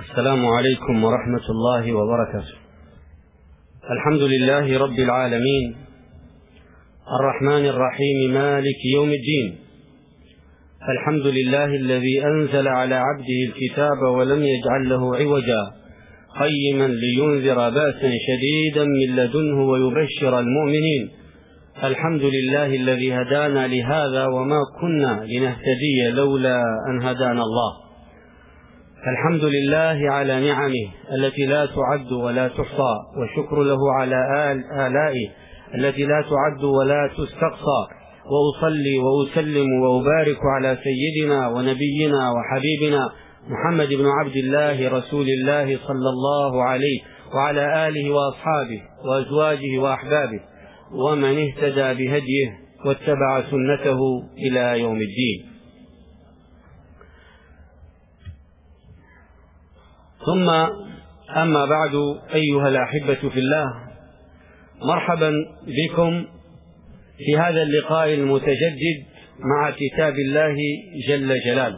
السلام عليكم ورحمة الله وبركاته. الحمد لله رب العالمين الرحمن الرحيم مالك يوم الدين. الحمد لله الذي أنزل على عبده الكتاب ولم يجعل له عوجا قيما لينذر بأسا شديدا من لدنه ويبشر المؤمنين. الحمد لله الذي هدانا لهذا وما كنا لنهتدي لولا أن هدانا الله. الحمد لله على نعمه التي لا تعد ولا تحصى، والشكر له على آلائه التي لا تعد ولا تستقصى. وأصلي وأسلم وأبارك على سيدنا ونبينا وحبيبنا محمد بن عبد الله رسول الله صلى الله عليه وعلى آله وأصحابه وأزواجه وأحبابه ومن اهتدى بهديه واتبع سنته إلى يوم الدين. ثم أما بعد، أيها الأحبة في الله، مرحبا بكم في هذا اللقاء المتجدد مع كتاب الله جل جلاله.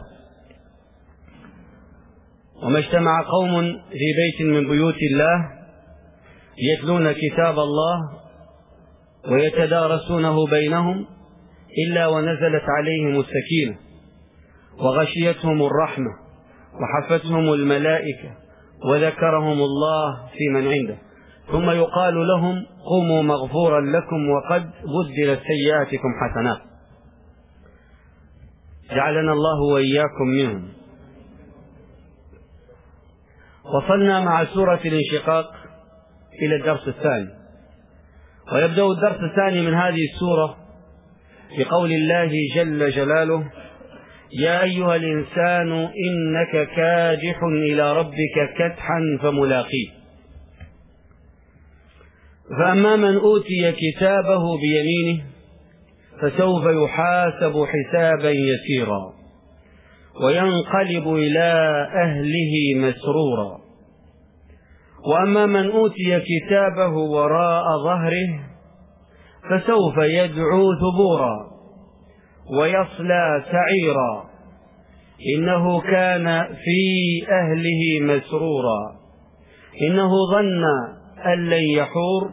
وما اجتمع قوم في بيت من بيوت الله يتلون كتاب الله ويتدارسونه بينهم إلا ونزلت عليهم السكينة وغشيتهم الرحمة وحفتهم الملائكة وذكرهم الله في من عنده، ثم يقال لهم قوموا مغفورا لكم وقد بدلت سيئاتكم حسنات. جعلنا الله وإياكم منهم. وصلنا مع سورة الانشقاق إلى الدرس الثاني، ويبدأ الدرس الثاني من هذه السورة بقول الله جل جلاله: يا أيها الإنسان إنك كادح إلى ربك كدحا فملاقيه. فأما من أوتي كتابه بيمينه فسوف يحاسب حسابا يسيرا وينقلب إلى أهله مسرورا. وأما من أوتي كتابه وراء ظهره فسوف يدعو ثبورا ويصلى سعيرا إنه كان في أهله مسرورا إنه ظن أن لن يحور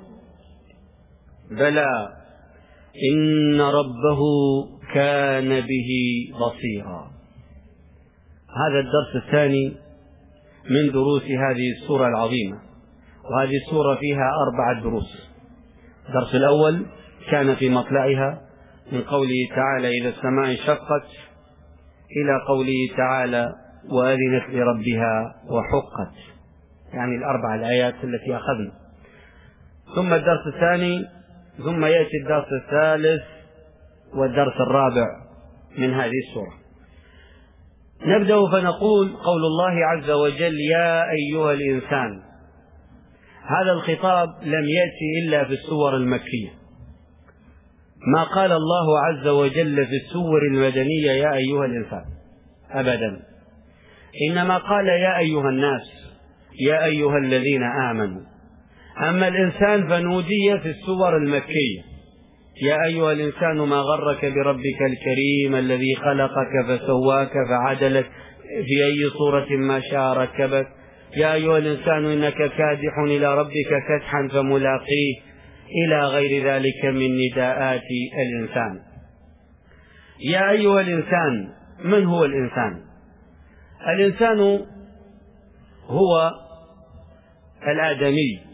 بلى إن ربه كان به بصيرا. هذا الدرس الثاني من دروس هذه السورة العظيمة، وهذه السورة فيها 4 دروس. الدرس الأول كان في مطلعها من قوله تعالى: إذا السماء انشقت، إلى قوله تعالى: وأذنت لربها وحقت، يعني 4 الآيات التي أخذنا. ثم الدرس الثاني، ثم يأتي الدرس الثالث والدرس الرابع من هذه السورة. نبدأ فنقول: قول الله عز وجل: يا أيها الإنسان. هذا الخطاب لم يأتي إلا في السور المكية، ما قال الله عز وجل في السور المدنية يا أيها الإنسان أبدا، إنما قال يا أيها الناس، يا أيها الذين آمنوا. أما الإنسان فنودي في السور المكية: يا أيها الإنسان ما غرك بربك الكريم الذي خلقك فسواك فعدلك في أي صورة ما شاء ركبك. يا أيها الإنسان إنك كادح إلى ربك كدحا فملاقيه، إلى غير ذلك من نداءات الإنسان. يا أيها الإنسان. من هو الإنسان؟ الإنسان هو الآدمي،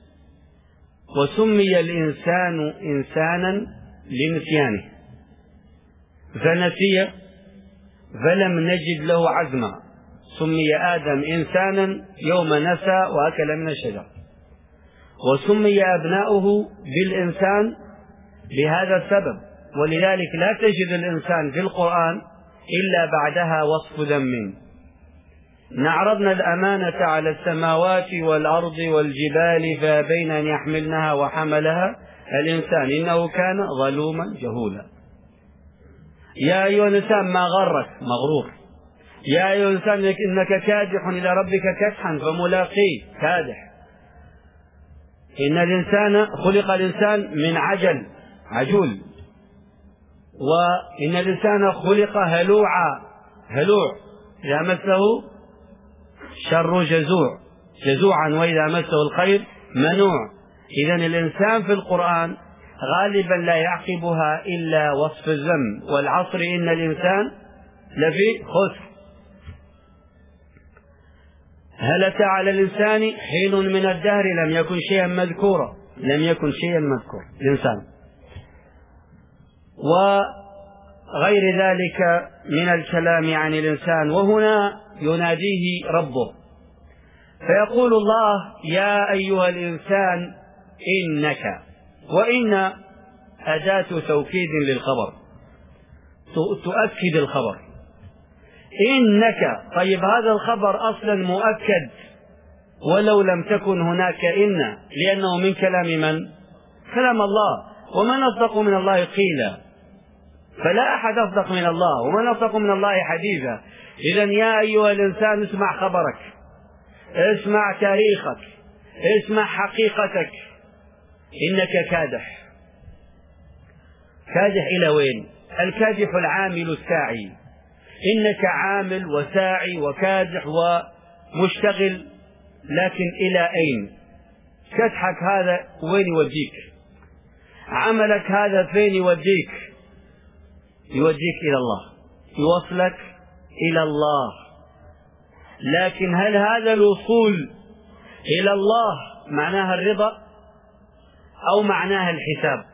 وسمي الإنسان إنسانا لنسيانه، فنسي فلم نجد له عزما. سمي آدم إنسانا يوم نسى وأكل من الشجر، وسمي أبناؤه بالإنسان لهذا السبب. ولذلك لا تجد الإنسان في القرآن إلا بعدها وصف ذم. نعرضنا الأمانة على السماوات والأرض والجبال فأبين أن يحملنها وحملها الإنسان إنه كان ظلوما جهولا. يا أيها الإنسان ما غرك، مغرور. يا أيها الإنسان إنك كادح إلى ربك كدحا فملاقيه، كادح. إن الإنسان خلق الإنسان من عجل، عجول. وإن الإنسان خلق هلوعا، هلوع، إذا مسه الشر جزوع، جزوعا وإذا مسه الخير منوع. إذن الإنسان في القرآن غالبا لا يعقبها إلا وصف الذم، والعصر إن الإنسان لفي خسر. هل أتى على الإنسان حين من الدهر لم يكن شيئا مذكورا، لم يكن شيئا مذكورا الإنسان. وغير ذلك من الكلام عن الإنسان. وهنا يناديه ربه فيقول الله: يا أيها الإنسان إنك، وإن أداة توكيد للخبر تؤكد الخبر. إنك، طيب هذا الخبر أصلا مؤكد ولو لم تكن هناك إن، لأنه من كلام من؟ كلام الله، ومن أصدق من الله قيلا، فلا أحد أصدق من الله، ومن أصدق من الله حديثا. إذن يا أيها الإنسان اسمع خبرك، اسمع تاريخك، اسمع حقيقتك، إنك كادح. كادح إلى وين؟ الكادح العامل الساعي. إنك عامل وساعي وكادح ومشتغل، لكن إلى أين؟ كدحك هذا وين يوديك؟ عملك هذا فين يوديك؟ يوديك إلى الله، يوصلك إلى الله. لكن هل هذا الوصول إلى الله معناها الرضا أو معناها الحساب؟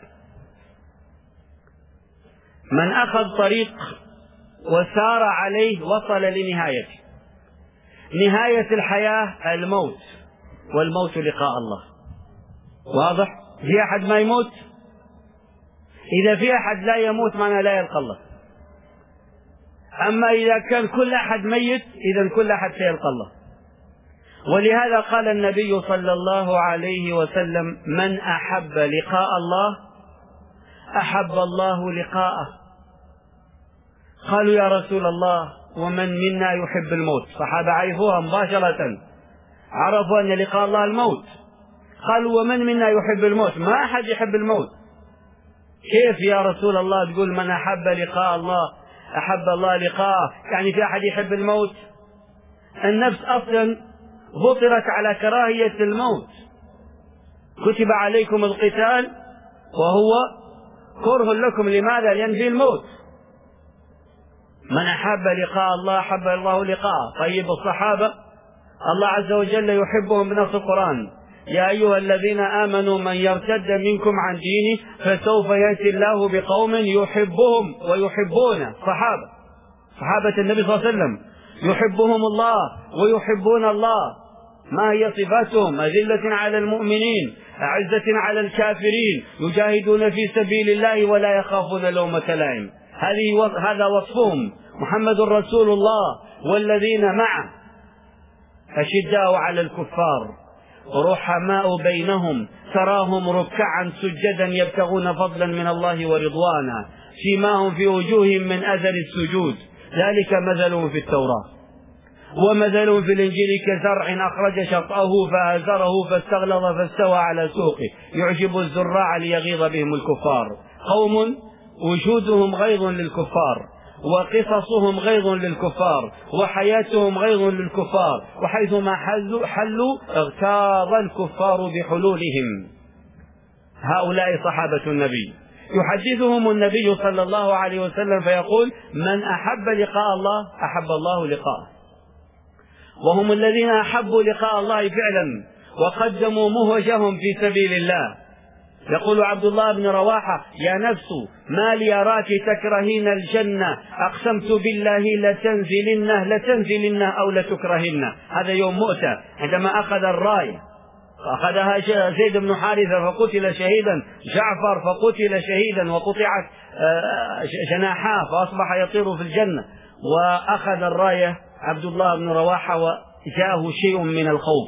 من أخذ طريق وسار عليه وصل لنهايته. نهاية الحياة الموت، والموت لقاء الله. واضح؟ في أحد ما يموت؟ إذا في أحد لا يموت معناه لا يلقى الله. أما إذا كان كل أحد ميت إذن كل أحد سيلقى الله. ولهذا قال النبي صلى الله عليه وسلم: من أحب لقاء الله أحب الله لقاءه. قالوا: يا رسول الله ومن منا يحب الموت؟ صحابة عرفوها مباشرة، عرفوا أن لقاء الله الموت. قالوا: ومن منا يحب الموت؟ ما أحد يحب الموت. كيف يا رسول الله تقول من أحب لقاء الله أحب الله لقاءه؟ يعني في أحد يحب الموت؟ النفس أصلا فطرت على كراهية الموت. كتب عليكم القتال وهو كره لكم. لماذا؟ لأن فيه الموت. من أحب لقاء الله أحب الله لقاءه. طيب الصحابة الله عز وجل يحبهم بنص القرآن: يا أيها الذين آمنوا من يرتد منكم عن دينه فسوف يأتي الله بقوم يحبهم ويحبونه. صحابة النبي صلى الله عليه وسلم يحبهم الله ويحبون الله. ما هي صفاتهم؟ أذلة على المؤمنين أعزة على الكافرين يجاهدون في سبيل الله ولا يخافون لومة لائم. هذا وصفهم. محمد رسول الله والذين معه أشداء على الكفار رحماء بينهم تراهم ركعا سجدا يبتغون فضلا من الله ورضوانا سيماهم في وجوههم من أثر السجود ذلك مثلهم في التوراة ومثلهم في الإنجيل كزرع أخرج شطأه فآزره فاستغلظ فاستوى على سوقه يعجب الزراع ليغيظ بهم الكفار. قوم وجودهم غيظ للكفار وقصصهم غيظ للكفار وحياتهم غيظ للكفار وحيثما حلوا اغتاظ الكفار بحلولهم. هؤلاء صحابة النبي يحدثهم النبي صلى الله عليه وسلم فيقول: من أحب لقاء الله أحب الله لقاءه. وهم الذين أحبوا لقاء الله فعلا وقدموا مهجهم في سبيل الله. يقول عبد الله بن رواحة: يا نفس ما لي أراك تكرهين الجنة أقسمت بالله لتنزلنه أو لتكرهنه. هذا يوم مؤتة عندما أخذ الراية أخذها زيد بن حارثة فقتل شهيدا، جعفر فقتل شهيدا وقطعت جناحاه فأصبح يطير في الجنة، وأخذ الراية عبد الله بن رواحة وجاءه شيء من الخوف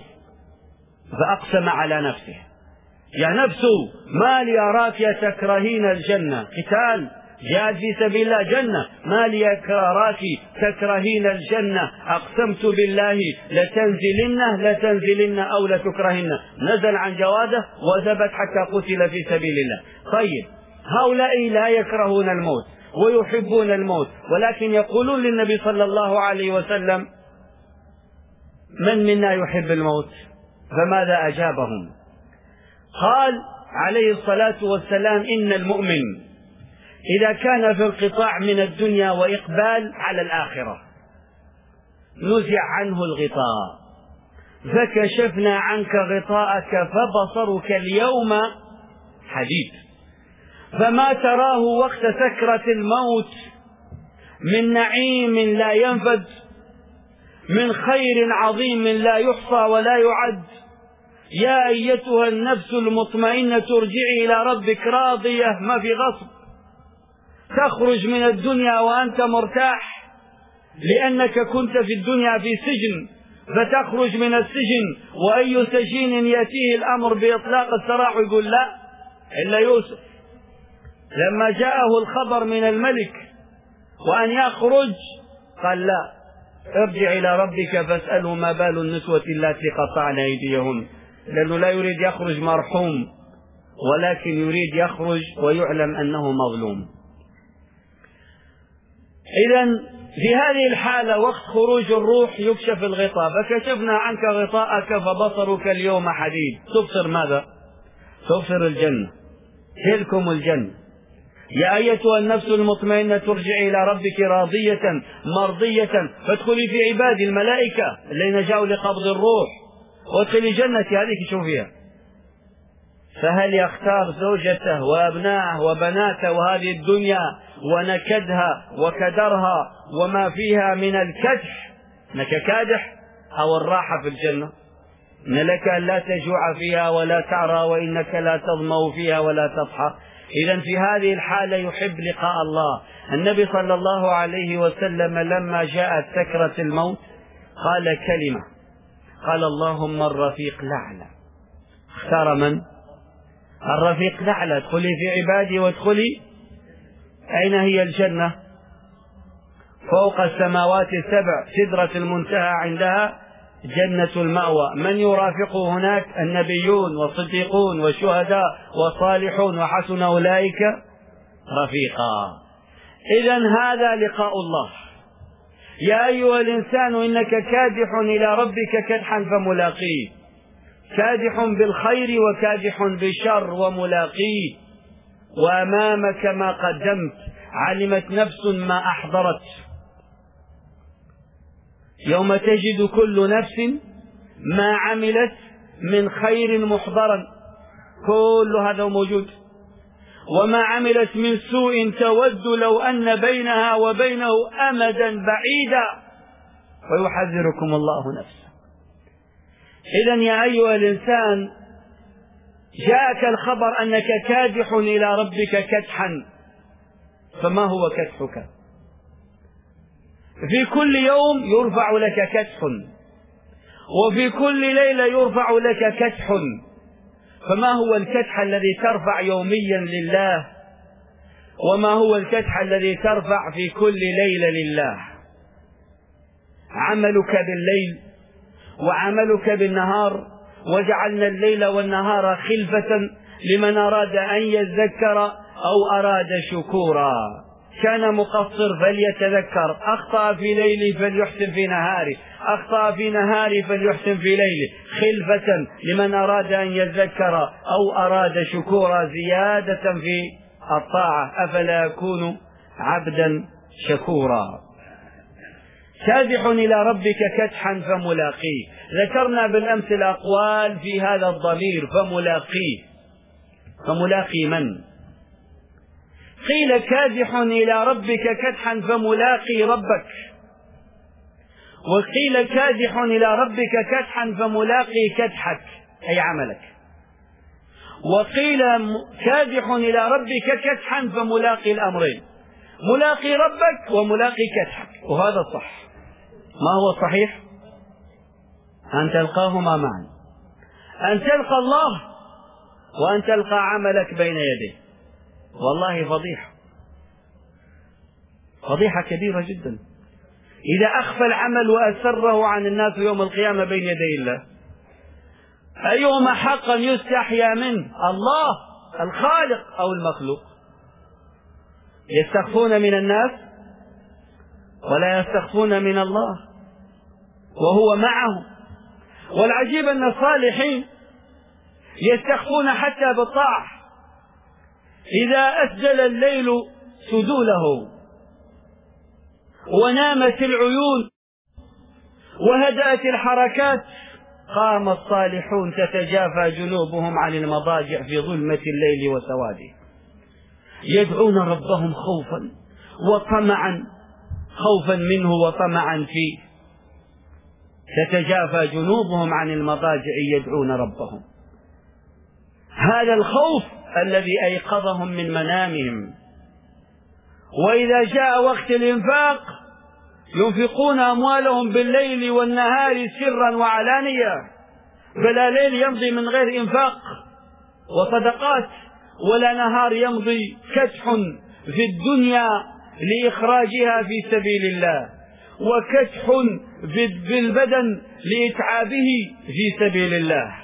فأقسم على نفسه: يا نفس ما لي أراك تكرهين الجنة، قتال جهاد في سبيل الله جنة، ما لي أراك تكرهين الجنة أقسمت بالله لتنزلن أو لتكرهن. نزل عن جواده وثبت حتى قتل في سبيل الله. طيب هؤلاء لا يكرهون الموت ويحبون الموت، ولكن يقولون للنبي صلى الله عليه وسلم: من منا يحب الموت؟ فماذا أجابهم؟ قال عليه الصلاة والسلام: إن المؤمن إذا كان في انقطاع من الدنيا وإقبال على الآخرة نزع عنه الغطاء، فكشفنا عنك غطاءك فبصرك اليوم حديد. فما تراه وقت سكرة الموت من نعيم لا ينفد، من خير عظيم لا يحصى ولا يعد. يا أيتها النفس المطمئنة ارجعي إلى ربك راضية، ما في غصب. تخرج من الدنيا وأنت مرتاح، لأنك كنت في الدنيا في سجن، فتخرج من السجن وأي سجين يأتيه الأمر بإطلاق السراح يقول لا إلا يوسف. لما جاءه الخبر من الملك وأن يخرج قال لا، ارجع إلى ربك فاسأله ما بال النسوة التي قطعن أيديهن، لأنه لا يريد يخرج مرحوم، ولكن يريد يخرج ويعلم أنه مظلوم. إذن في هذه الحالة وقت خروج الروح يكشف الغطاء، فكشفنا عنك غطاءك فبصرك اليوم حديد. تبصر ماذا؟ تبصر الجنة، تلكم الجنة. يا أيتها النفس المطمئنة ترجعي إلى ربك راضية مرضية فادخلي في عبادي الملائكة الذين جاءوا لقبض الروح، وادخلي جنتي. هذه شوفيها. فهل يختار زوجته وأبنائه وبناته وهذه الدنيا ونكدها وكدرها وما فيها من الكدح، انك كادح، او الراحة في الجنة؟ ان لك ان لا تجوع فيها ولا تعرى، وانك لا تظمأ فيها ولا تضحى. اذا في هذه الحالة يحب لقاء الله. النبي صلى الله عليه وسلم لما جاءت سكرة الموت قال كلمة، قال: اللهم الرفيق الأعلى. اختار من؟ الرفيق الأعلى. ادخلي في عبادي وادخلي. أين هي الجنة؟ فوق السماوات السبع، سدرة المنتهى عندها جنة المأوى. من يرافق هناك؟ النبيون والصديقون والشهداء والصالحون، وحسن أولئك رفيقا. إذن هذا لقاء الله. يا أيها الإنسان إنك كادح إلى ربك كدحا فملاقيه، كادح بالخير وكادح بالشر وملاقيه، وأمامك ما قدمت، علمت نفس ما أحضرت. يوم تجد كل نفس ما عملت من خير محضرا، كل هذا موجود، وما عملت من سوء تود لو أن بينها وبينه أمدا بعيدا، ويحذركم الله نفسه. إذن يا أيها الإنسان جاءك الخبر أنك كادح إلى ربك كدحا، فما هو كدحك؟ في كل يوم يرفع لك كدح، وفي كل ليلة يرفع لك كدح. فما هو الكدح الذي ترفع يوميا لله؟ وما هو الكدح الذي ترفع في كل ليلة لله؟ عملك بالليل وعملك بالنهار، وجعلنا الليل والنهار خلفة لمن أراد أن يذكر أو أراد شكورا. كان مقصر فليتذكر، أخطأ في ليله فليحسن في نهاره، أخطأ في نهاره فليحسن في ليله، خلفة لمن أراد أن يذكر أو أراد شكورا، زيادة في الطاعة. أفلا يكون عبدا شكورا. كادح إلى ربك كدحا فملاقيه. ذكرنا بالأمس الأقوال في هذا الضمير فملاقيه. فملاقي من؟ قيل كادح إلى ربك كدحا فملاقي ربك، وقيل كادح إلى ربك كدحا فملاقي كدحك أي عملك، وقيل كادح إلى ربك كدحا فملاقي الأمرين، ملاقي ربك وملاقي كدحك. وهذا الصح. ما هو الصحيح؟ أن تلقاهما معا، أن تلقى الله وأن تلقى عملك بين يديه. والله فضيحة كبيرة جدا إذا أخفى العمل وأسره عن الناس يوم القيامة بين يدي الله. أيهما حقا يستحيا منه؟ الله الخالق أو المخلوق؟ يستخفون من الناس ولا يستخفون من الله، وهو معهم والعجيب أن الصالحين يستخفون حتى بالطاعة. إذا أسدل الليل سدوله ونامت العيون وهدأت الحركات قام الصالحون تتجافى جنوبهم عن المضاجع في ظلمة الليل وسواده، يدعون ربهم خوفا وطمعا، خوفا منه وطمعا فيه، تتجافى جنوبهم عن المضاجع يدعون ربهم. هذا الخوف الذي أيقظهم من منامهم. وإذا جاء وقت الإنفاق ينفقون أموالهم بالليل والنهار سرا وعلانية، فلا ليل يمضي من غير إنفاق وصدقات، ولا نهار يمضي كدح في الدنيا لإخراجها في سبيل الله، وكدح في البدن لإتعابه في سبيل الله.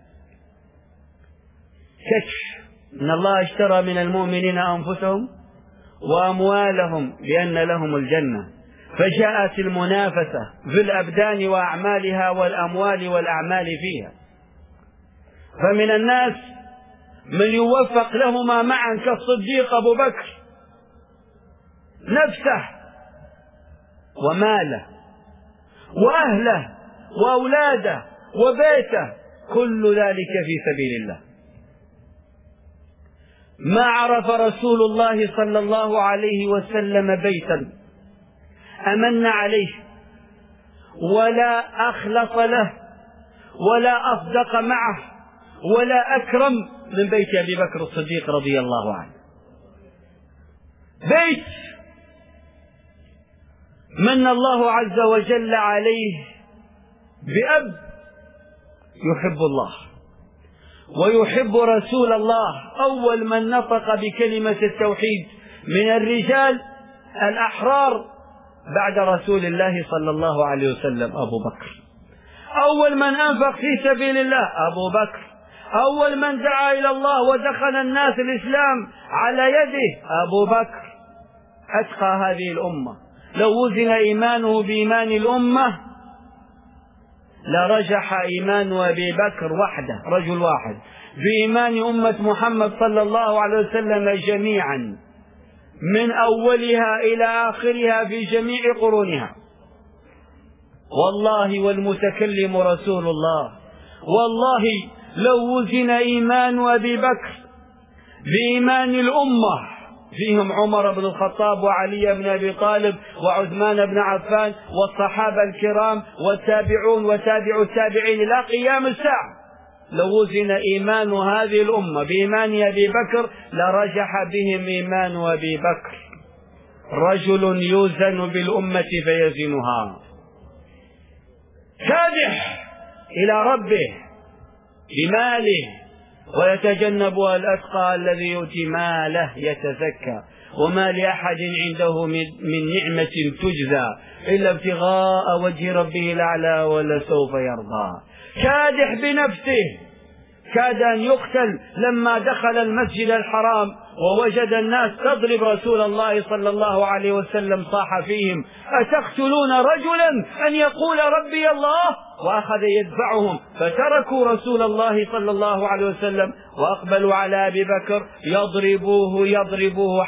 كدح. إن الله اشترى من المؤمنين أنفسهم وأموالهم بأن لهم الجنة، فجاءت المنافسة في الأبدان وأعمالها والأموال والأعمال فيها. فمن الناس من يوفق لهما معا كالصديق أبو بكر، نفسه وماله وأهله وأولاده وبيته، كل ذلك في سبيل الله. ما عرف رسول الله صلى الله عليه وسلم بيتا أمن عليه ولا أخلص له ولا أصدق معه ولا أكرم من بيت أبي بكر الصديق رضي الله عنه. بيت من الله عز وجل عليه بأب يحب الله ويحب رسول الله. أول من نطق بكلمة التوحيد من الرجال الأحرار بعد رسول الله صلى الله عليه وسلم أبو بكر. أول من أنفق في سبيل الله أبو بكر. أول من دعا إلى الله ودخل الناس الإسلام على يده أبو بكر. أتقى هذه الأمة. لو وزن إيمانه بإيمان الأمة لرجح إيمان أبي بكر وحده، رجل واحد، بإيمان أمة محمد صلى الله عليه وسلم جميعا من أولها إلى آخرها في جميع قرونها. والله والمتكلم رسول الله. والله لو وزن إيمان أبي بكر بإيمان الأمة، فيهم عمر بن الخطاب وعلي بن أبي طالب وعثمان بن عفان والصحابة الكرام والتابعون وتابع التابعين إلى قيام الساعة، لو وزن إيمان هذه الأمة بإيمان أبي بكر لرجح بهم إيمان أبي بكر. رجل يوزن بالأمة فيزنها، كادح إلى ربه بماله، ويتجنبها الأتقى الذي يؤتي ماله يتزكى، وما لأحد عنده من نعمة تجزى إلا ابتغاء وجه ربه الأعلى ولسوف يرضى. كادح بنفسه، كاد أن يقتل لما دخل المسجد الحرام ووجد الناس تضرب رسول الله صلى الله عليه وسلم، صاح فيهم: أتقتلون رجلا أن يقول ربي الله؟ وأخذ يدفعهم، فتركوا رسول الله صلى الله عليه وسلم وأقبلوا على أبي بكر يضربوه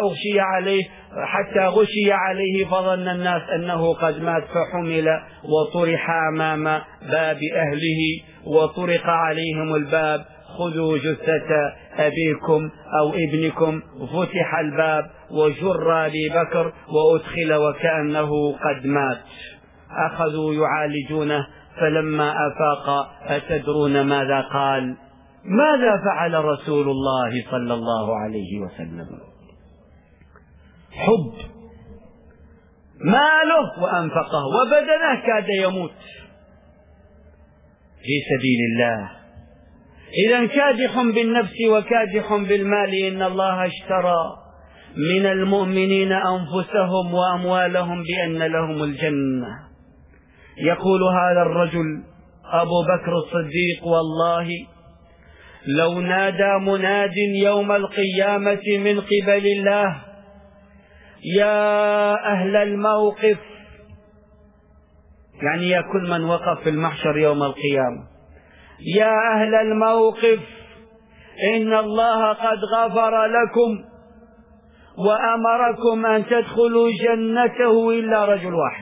حتى غشي عليه فظن الناس أنه قد مات، فحمل وطرح أمام باب أهله وطرق عليهم الباب: خذوا جثة أبيكم أو ابنكم. فتح الباب وجر أبي بكر وأدخل وكأنه قد مات. أخذوا يعالجونه، فلما أفاق أتدرون ماذا قال؟ ماذا فعل رسول الله صلى الله عليه وسلم؟ حب ماله وأنفقه وبدنه، كاد يموت في سبيل الله. إذا كادح بالنفس وكادح بالمال. إن الله اشترى من المؤمنين أنفسهم وأموالهم بأن لهم الجنة. يقول هذا الرجل أبو بكر الصديق: والله لو نادى مناد يوم القيامة من قبل الله: يا أهل الموقف يعني يا كل من وقف في المحشر يوم القيامة: يا أهل الموقف، إن الله قد غفر لكم وأمركم أن تدخلوا جنته إلا رجل واحد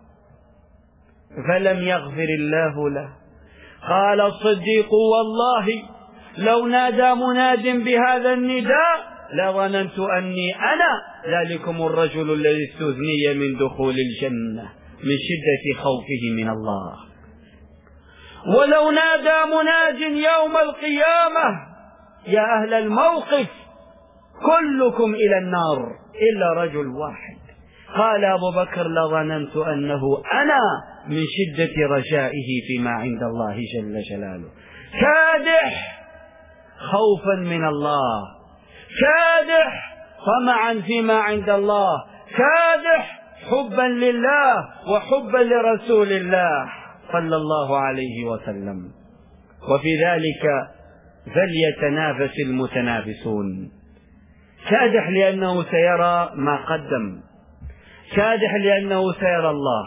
فلم يغفر الله له. قال الصديق: والله لو نادى مناد بهذا النداء لظننت أني أنا ذلكم الرجل الذي استثني من دخول الجنة من شدة خوفه من الله. ولو نادى مناد يوم القيامة: يا أهل الموقف كلكم إلى النار إلا رجل واحد، قال أبو بكر: لظننت أنه أنا من شدة رجائه فيما عند الله جل جلاله، كادح خوفا من الله، كادح طمعا فيما عند الله، كادح حبا لله وحبا لرسول الله صلى الله عليه وسلم. وفي ذلك فليتنافس المتنافسون. كادح لأنه سيرى ما قدم، كادح لأنه سيرى الله.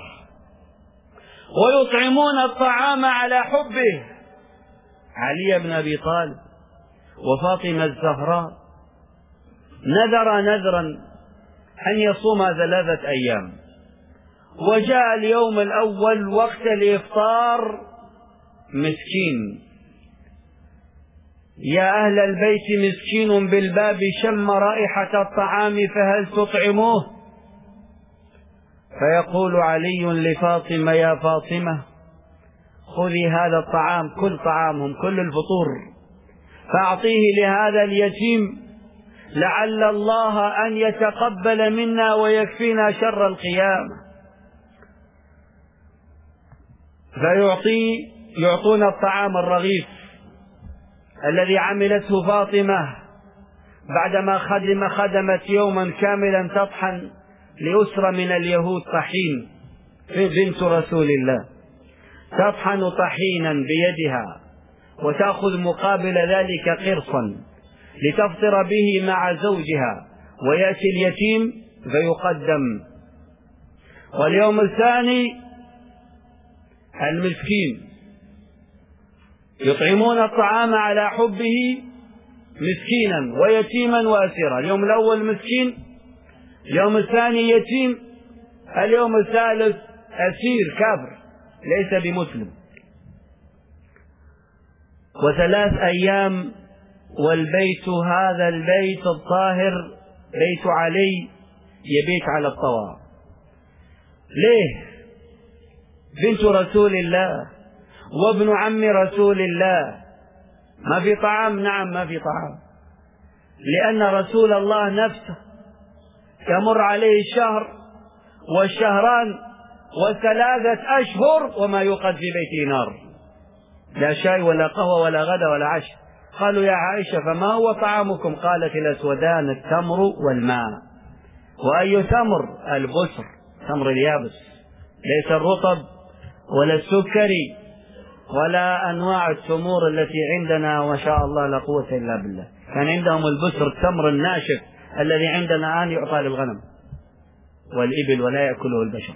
ويطعمون الطعام على حبه. علي بن أبي طالب وفاطمة الزهراء نذر نذرا أن يصوم 3 أيام، وجاء اليوم الأول وقت الإفطار مسكين: يا أهل البيت مسكين بالباب شم رائحة الطعام فهل تطعموه؟ فيقول علي لفاطمة: يا فاطمة خذي هذا الطعام، كل طعامهم، كل الفطور، فأعطيه لهذا اليتيم لعل الله أن يتقبل منا ويكفينا شر القيامة. فيعطون الطعام الرغيف الذي عملته فاطمة بعدما خدمت يوما كاملا تطحن لأسرة من اليهود طحين، بنت رسول الله، تطحن طحينا بيدها وتأخذ مقابل ذلك قرصا لتفطر به مع زوجها، ويأتي اليتيم فيقدم. واليوم الثاني المسكين، يطعمون الطعام على حبه مسكينا ويتيما وأسيرا. اليوم الأول مسكين، اليوم الثاني يتيم، اليوم الثالث أسير كافر ليس بمسلم. 3 أيام والبيت، هذا البيت الطاهر بيت علي، يبيت على الطوى. ليه؟ بنت رسول الله وابن عم رسول الله. ما في طعام؟ نعم ما في طعام، لأن رسول الله نفسه يمر عليه الشهر والشهران و3 أشهر وما يوقد في بيته نار، لا شاي ولا قهوة ولا غدا ولا عشاء. قالوا: يا عائشة فما هو طعامكم؟ قالت: الأسودان التمر والماء. وأي تمر؟ البسر، تمر اليابس، ليس الرطب ولا السكري ولا أنواع التمور التي عندنا ما شاء الله لا قوة إلا بالله. كان عندهم البسر، التمر الناشف الذي عندنا الآن يعطى للغنم والإبل ولا يأكله البشر.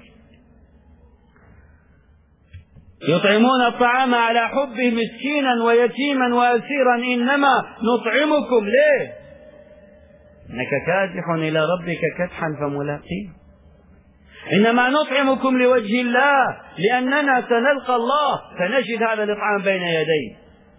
يطعمون الطعام على حبه مسكينا ويتيما وأسيرا إنما نطعمكم ليه؟ إنك كادح إلى ربك كدحا فملاقيه. إنما نطعمكم لوجه الله لأننا سنلقى الله فنجد هذا الإطعام بين يديه.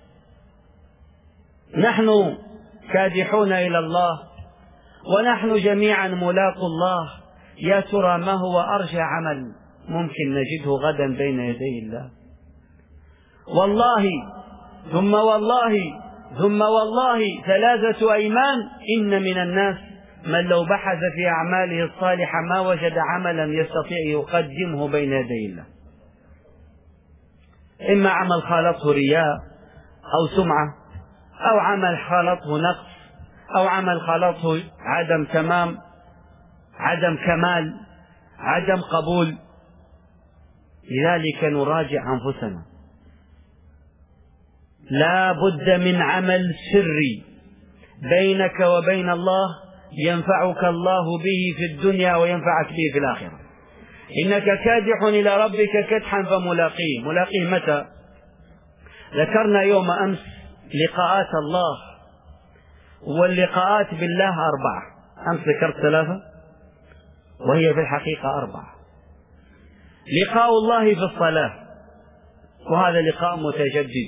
نحن كادحون إلى الله ونحن جميعا ملاقوا الله. يا ترى ما هو أرجى عمل ممكن نجده غدا بين يدي الله؟ والله ثم والله ثم والله 3 أيمان إن من الناس من لو بحث في أعماله الصالحة ما وجد عملا يستطيع يقدمه بين يدي الله، إما عمل خالطه رياء أو سمعة، أو عمل خالطه نقص، أو عمل خالطه عدم تمام، عدم كمال، عدم قبول. لذلك نراجع أنفسنا. لا بد من عمل سري بينك وبين الله ينفعك الله به في الدنيا وينفعك به في الآخرة. إنك كادح إلى ربك كدحا فملاقيه. ملاقيه متى؟ ذكرنا يوم أمس لقاءات الله، واللقاءات بالله 4. أمس ذكرت 3 وهي في الحقيقة 4. لقاء الله في الصلاة، وهذا لقاء متجدد،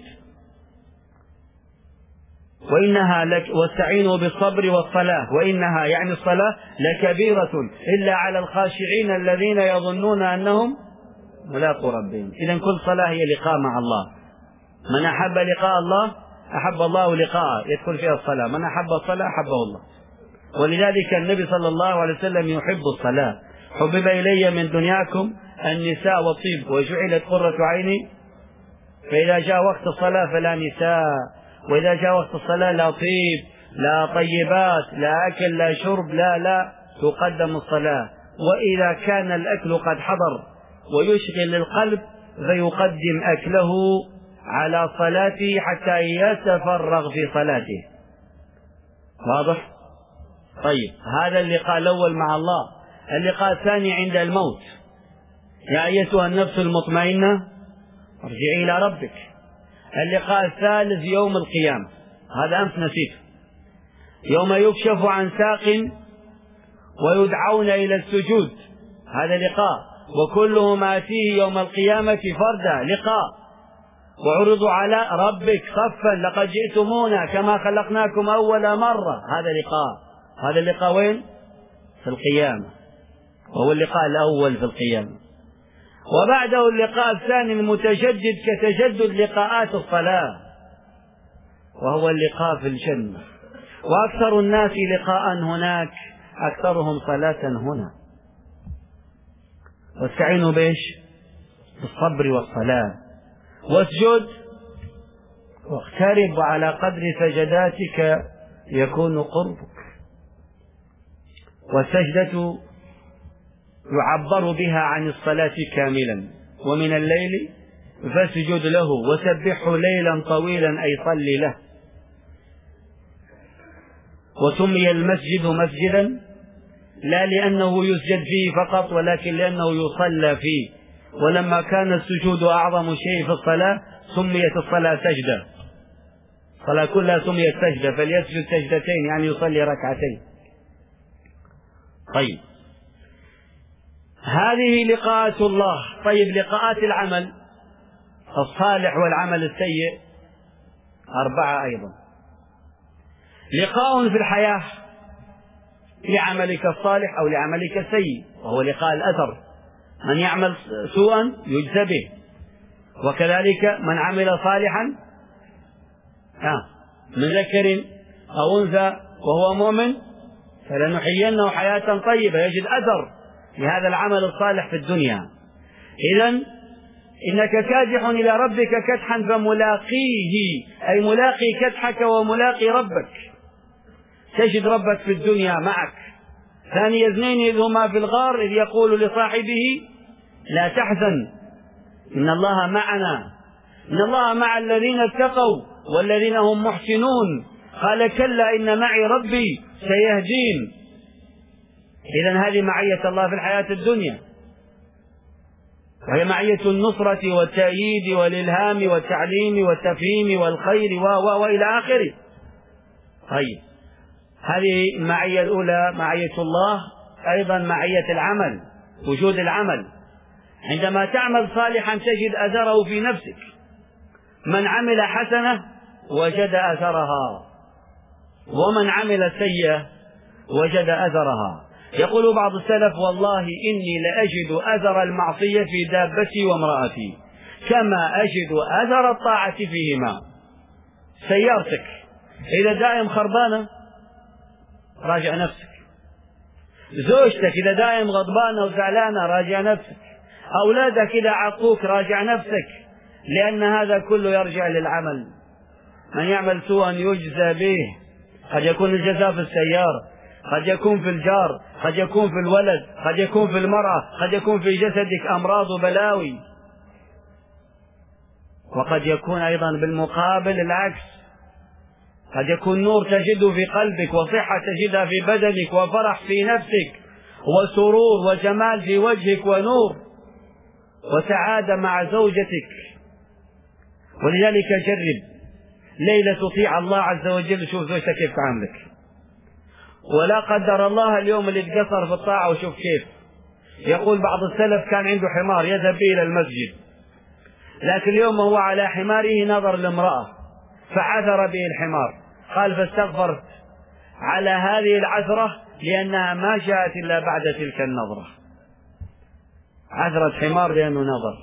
وإنها واستعينوا بالصبر والصلاة وإنها يعني الصلاة لكبيرة إلا على الخاشعين الذين يظنون أنهم ملاقو ربهم. إذن كل صلاة هي لقاء مع الله. من أحب لقاء الله أحب الله لقاءه، يدخل فيها الصلاة. من أحب الصلاة أحبه الله. ولذلك النبي صلى الله عليه وسلم يحب الصلاة. حبب إلي من دنياكم النساء والطيب وجعلت قرة عيني، فإذا جاء وقت الصلاة فلا نساء، وإذا جاء وقت الصلاة لا طيب لا طيبات لا أكل لا شرب، لا تقدم الصلاة. وإذا كان الأكل قد حضر ويشغل القلب فيقدم أكله على صلاته حتى يتفرغ في صلاته. واضح؟ طيب، هذا اللقاء الأول مع الله. اللقاء الثاني عند الموت. يا أيتها النفس المطمئنة ارجعي إلى ربك. اللقاء الثالث يوم القيامة، هذا أمس نسيته، يوم يكشف عن ساق ويدعون إلى السجود، هذا لقاء. وكلهم آتيه يوم القيامة فردا، لقاء. وعرضوا على ربك صفا لقد جئتمونا كما خلقناكم أول مرة، هذا لقاء. هذا اللقاء وين؟ في القيامة، وهو اللقاء الأول في القيامة. وبعده اللقاء الثاني المتجدد كتجدد لقاءات الصلاة، وهو اللقاء في الجنة. وأكثر الناس لقاء هناك أكثرهم صلاة هنا. واستعينوا بإيش؟ بالصبر والصلاة. واسجد واقترب، وعلى قدر سجداتك يكون قربك. والسجدة يعبر بها عن الصلاة كاملا. ومن الليل فاسجد له وسبحه ليلا طويلا، أي صل له. وسمي المسجد مسجدا لا لأنه يسجد فيه فقط، ولكن لأنه يصلى فيه. ولما كان السجود أعظم شيء في الصلاة سميت الصلاة سجدة. الصلاة كلها سميت سجدة، فليسجد سجدتين يعني يصلي ركعتين. طيب، هذه لقاءات الله. طيب، لقاءات العمل الصالح والعمل السيء 4 أيضا. لقاء في الحياة لعملك الصالح أو لعملك السيء، وهو لقاء الأثر. من يعمل سوءا يجزى به، وكذلك من عمل صالحا من ذكر أو أنثى وهو مؤمن فلنحيينه حياة طيبة، يجد أثر لهذا العمل الصالح في الدنيا. إذن إنك كادح إلى ربك كدحا فملاقيه، أي ملاقي كدحك وملاقي ربك. تجد ربك في الدنيا معك. ثاني اثنين إذ هما في الغار إذ يقول لصاحبه لا تحزن إن الله معنا، إن الله مع الذين اتقوا والذين هم محسنون. قال كلا إن معي ربي سيهدين. إذن هذه معية الله في الحياة الدنيا، وهي معية النصرة والتأييد والإلهام والتعليم والتفهيم والخير وإلى آخره. طيب، هذه المعية الأولى معية الله. أيضا معية العمل، وجود العمل. عندما تعمل صالحا تجد أثره في نفسك. من عمل حسنة وجد أثرها، ومن عمل سيئة وجد أثرها. يقول بعض السلف والله إني لأجد أثر المعصية في دابتي وامرأتي كما أجد أثر الطاعة فيهما. سيارتك إذا دائم خربانة راجع نفسك، زوجتك إذا دائم غضبانة وزعلانة راجع نفسك، أولادك إذا عقوك راجع نفسك، لأن هذا كله يرجع للعمل. من يعمل سوءا يجزى به. قد يكون الجزاء في السيارة، قد يكون في الجار، قد يكون في الولد، قد يكون في المرأة، قد يكون في جسدك أمراض وبلاوي، وقد يكون أيضا بالمقابل العكس. قد يكون نور تجده في قلبك، وصحة تجدها في بدنك، وفرح في نفسك، وسرور وجمال في وجهك ونور وسعادة مع زوجتك. ولذلك جرب ليلة تطيع الله عز وجل، شوف زوجتك كيف تعاملك. ولا قدر الله اليوم اللي تقصر في الطاعة وشوف كيف. يقول بعض السلف كان عنده حمار يذهب به إلى المسجد، لكن اليوم هو على حماره نظر لامرأة فعثر به الحمار، قال فاستغفرت على هذه العثرة لأنها ما جاءت إلا بعد تلك النظرة. عثرة حمار لأنه نظر.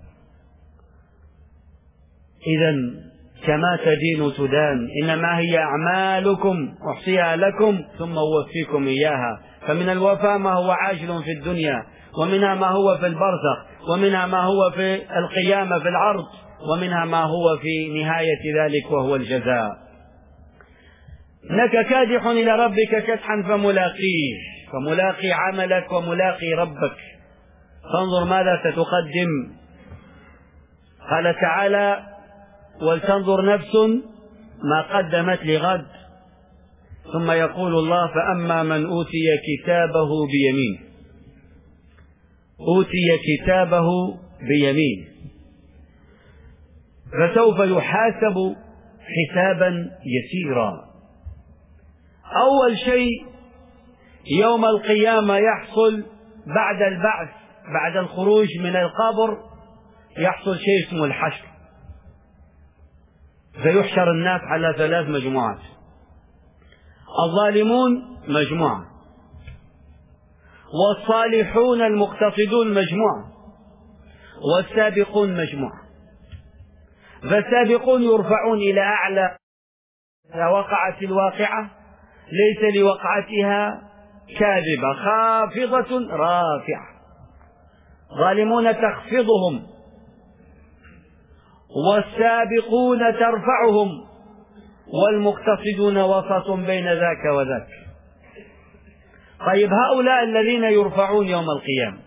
إذن كما تدين تدان، إنما هي أعمالكم أحصيها لكم ثم أوفيكم إياها. فمن الوفاء ما هو عاجل في الدنيا، ومنها ما هو في البرزخ، ومنها ما هو في القيامة في العرض، ومنها ما هو في نهاية ذلك وهو الجزاء. إنك كادح إلى ربك كدحا فملاقيه، فملاقي عملك وملاقي ربك. فانظر ماذا ستقدم. قال تعالى ولتنظر نفس ما قدمت لغد. ثم يقول الله فأما من أوتي كتابه بيمينه، أوتي كتابه بيمينه فسوف يحاسب حسابا يسيرا. أول شيء يوم القيامة يحصل بعد البعث، بعد الخروج من القبر يحصل شيء اسمه الحشر. فيحشر الناس على 3 مجموعات: الظالمون مجموعة، والصالحون المقتصدون مجموعة، والسابقون مجموعة. فالسابقون يرفعون إلى أعلى. إذا وقعت الواقعة ليس لوقعتها كاذبة خافضة رافعة. ظالمون تخفضهم، والسابقون ترفعهم، والمقتصدون وسط بين ذاك وذاك. طيب هؤلاء الذين يرفعون يوم القيامة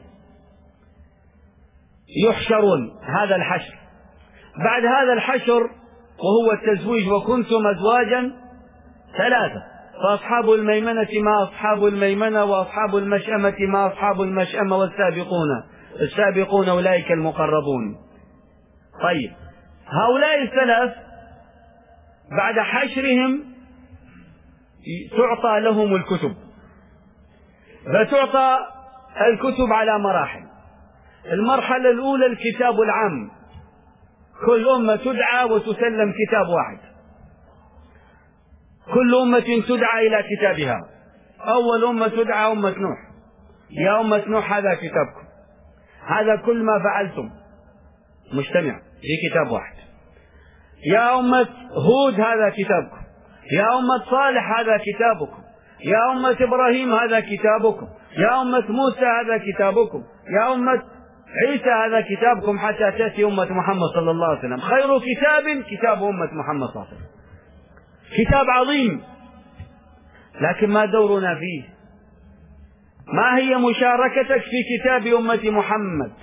يحشرون، هذا الحشر. بعد هذا الحشر وهو التزويج وكنتم أزواجا 3، فأصحاب الميمنة ما أصحاب الميمنة، وأصحاب المشأمة ما أصحاب المشأمة، والسابقون أولئك المقربون. طيب هؤلاء 3 بعد حشرهم تعطى لهم الكتب، فتعطى الكتب على مراحل. المرحلة الأولى الكتاب العام، كل أمة تدعى وتسلم كتاب واحد، كل أمة تدعى إلى كتابها. أول أمة تدعى أمة نوح: يا أمة نوح هذا كتابكم، هذا كل ما فعلتم مجتمع في كتاب واحد. يا أمة هود هذا كتابكم، يا أمة صالح هذا كتابكم، يا أمة إبراهيم هذا كتابكم، يا أمة موسى هذا كتابكم، يا أمة عيسى هذا كتابكم، حتى تأتي أمة محمد صلى الله عليه وسلم. خير كتاب كتاب أمة محمد صلى الله عليه وسلم. كتاب عظيم، لكن ما دورنا فيه؟ ما هي مشاركتك في كتاب أمة محمد؟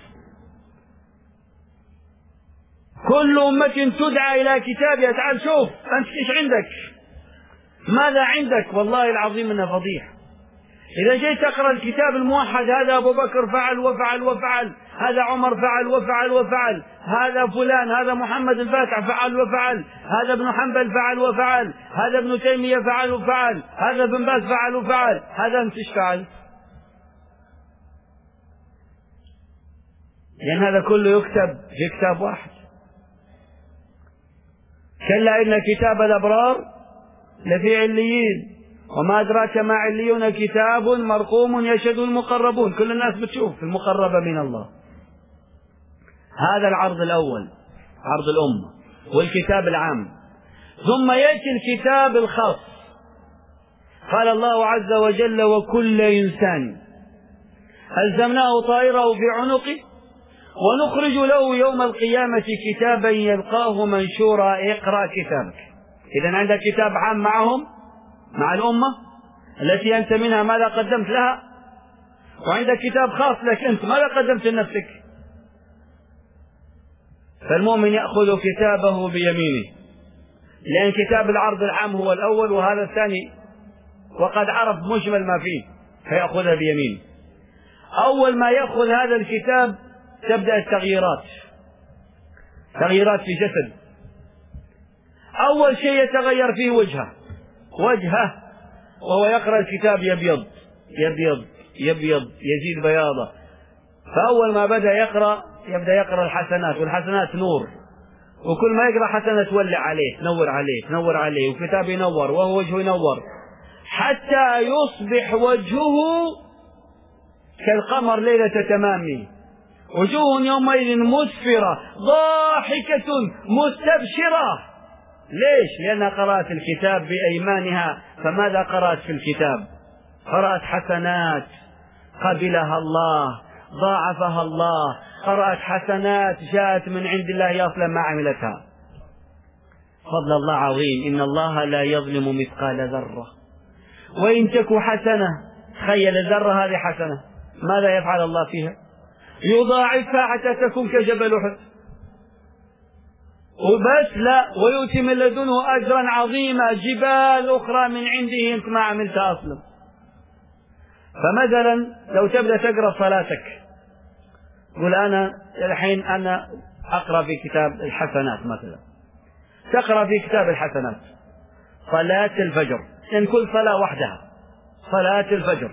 كل أمة تدعى إلى كتابها. تعال شوف أنت إيش عندك، ماذا عندك؟ والله العظيم إنها فضيحة. إذا جيت تقرأ الكتاب الموحد، هذا أبو بكر فعل وفعل وفعل، هذا عمر فعل وفعل وفعل، هذا فلان، هذا محمد الفاتح فعل وفعل، هذا ابن حنبل فعل وفعل، هذا ابن تيمية فعل وفعل، هذا ابن باز فعل وفعل، هذا أنت إيش فعل؟ لأن هذا كله يكتب في كتاب واحد. كلا إن كتاب الأبرار لفي عليين وما أدراك ما عليون كتاب مرقوم يشهد المقربون. كل الناس بتشوف المقربة من الله. هذا العرض الأول، عرض الأمة والكتاب العام. ثم يأتي الكتاب الخاص. قال الله عز وجل وكل إنسان ألزمناه طائره في عنقه ونخرج له يوم القيامة كتابا يلقاه منشورا اقرأ كتابك. إذن عندك كتاب عام معهم، مع الأمة التي أنت منها، ماذا قدمت لها؟ وعندك كتاب خاص لك أنت، ماذا قدمت لنفسك؟ فالمؤمن يأخذ كتابه بيمينه، لأن كتاب العرض العام هو الأول وهذا الثاني، وقد عرف مجمل ما فيه فيأخذها بيمينه. أول ما يأخذ هذا الكتاب تبدأ التغييرات، تغييرات في جسد. أول شيء يتغير فيه وجهه، وهو يقرأ الكتاب يبيض يبيض يبيض يزيد بياضه. فأول ما بدأ يبدأ يقرأ الحسنات، والحسنات نور، وكل ما يقرأ حسنة تولع عليه، تنور عليه، وكتاب ينور، وهو وجهه ينور، حتى يصبح وجهه كالقمر ليلة تمامه، وجوه يومئذ مسفرة ضاحكة مستبشرة. ليش؟ لأنها قرأت الكتاب بأيمانها. فماذا قرأت في الكتاب؟ قرأت حسنات قبلها الله، ضاعفها الله، قرأت حسنات جاءت من عند الله أصلا ما عملتها. فضل الله عظيم، إن الله لا يظلم مثقال ذرة وإن تك حسنة. تخيل الذرة هذه حسنة، ماذا يفعل الله فيها؟ يضاعفها حتى تكون كجبل أحد. وبس لا، ويؤتي من لدنه أجرا عظيما، جبال أخرى من عنده أنت ما عملتها أصلا. فمثلا لو تبدأ تقرأ صلاتك، قل الحين أنا أقرأ في كتاب الحسنات، مثلا تقرأ في كتاب الحسنات صلاة الفجر، إن كل صلاة وحدها صلاة الفجر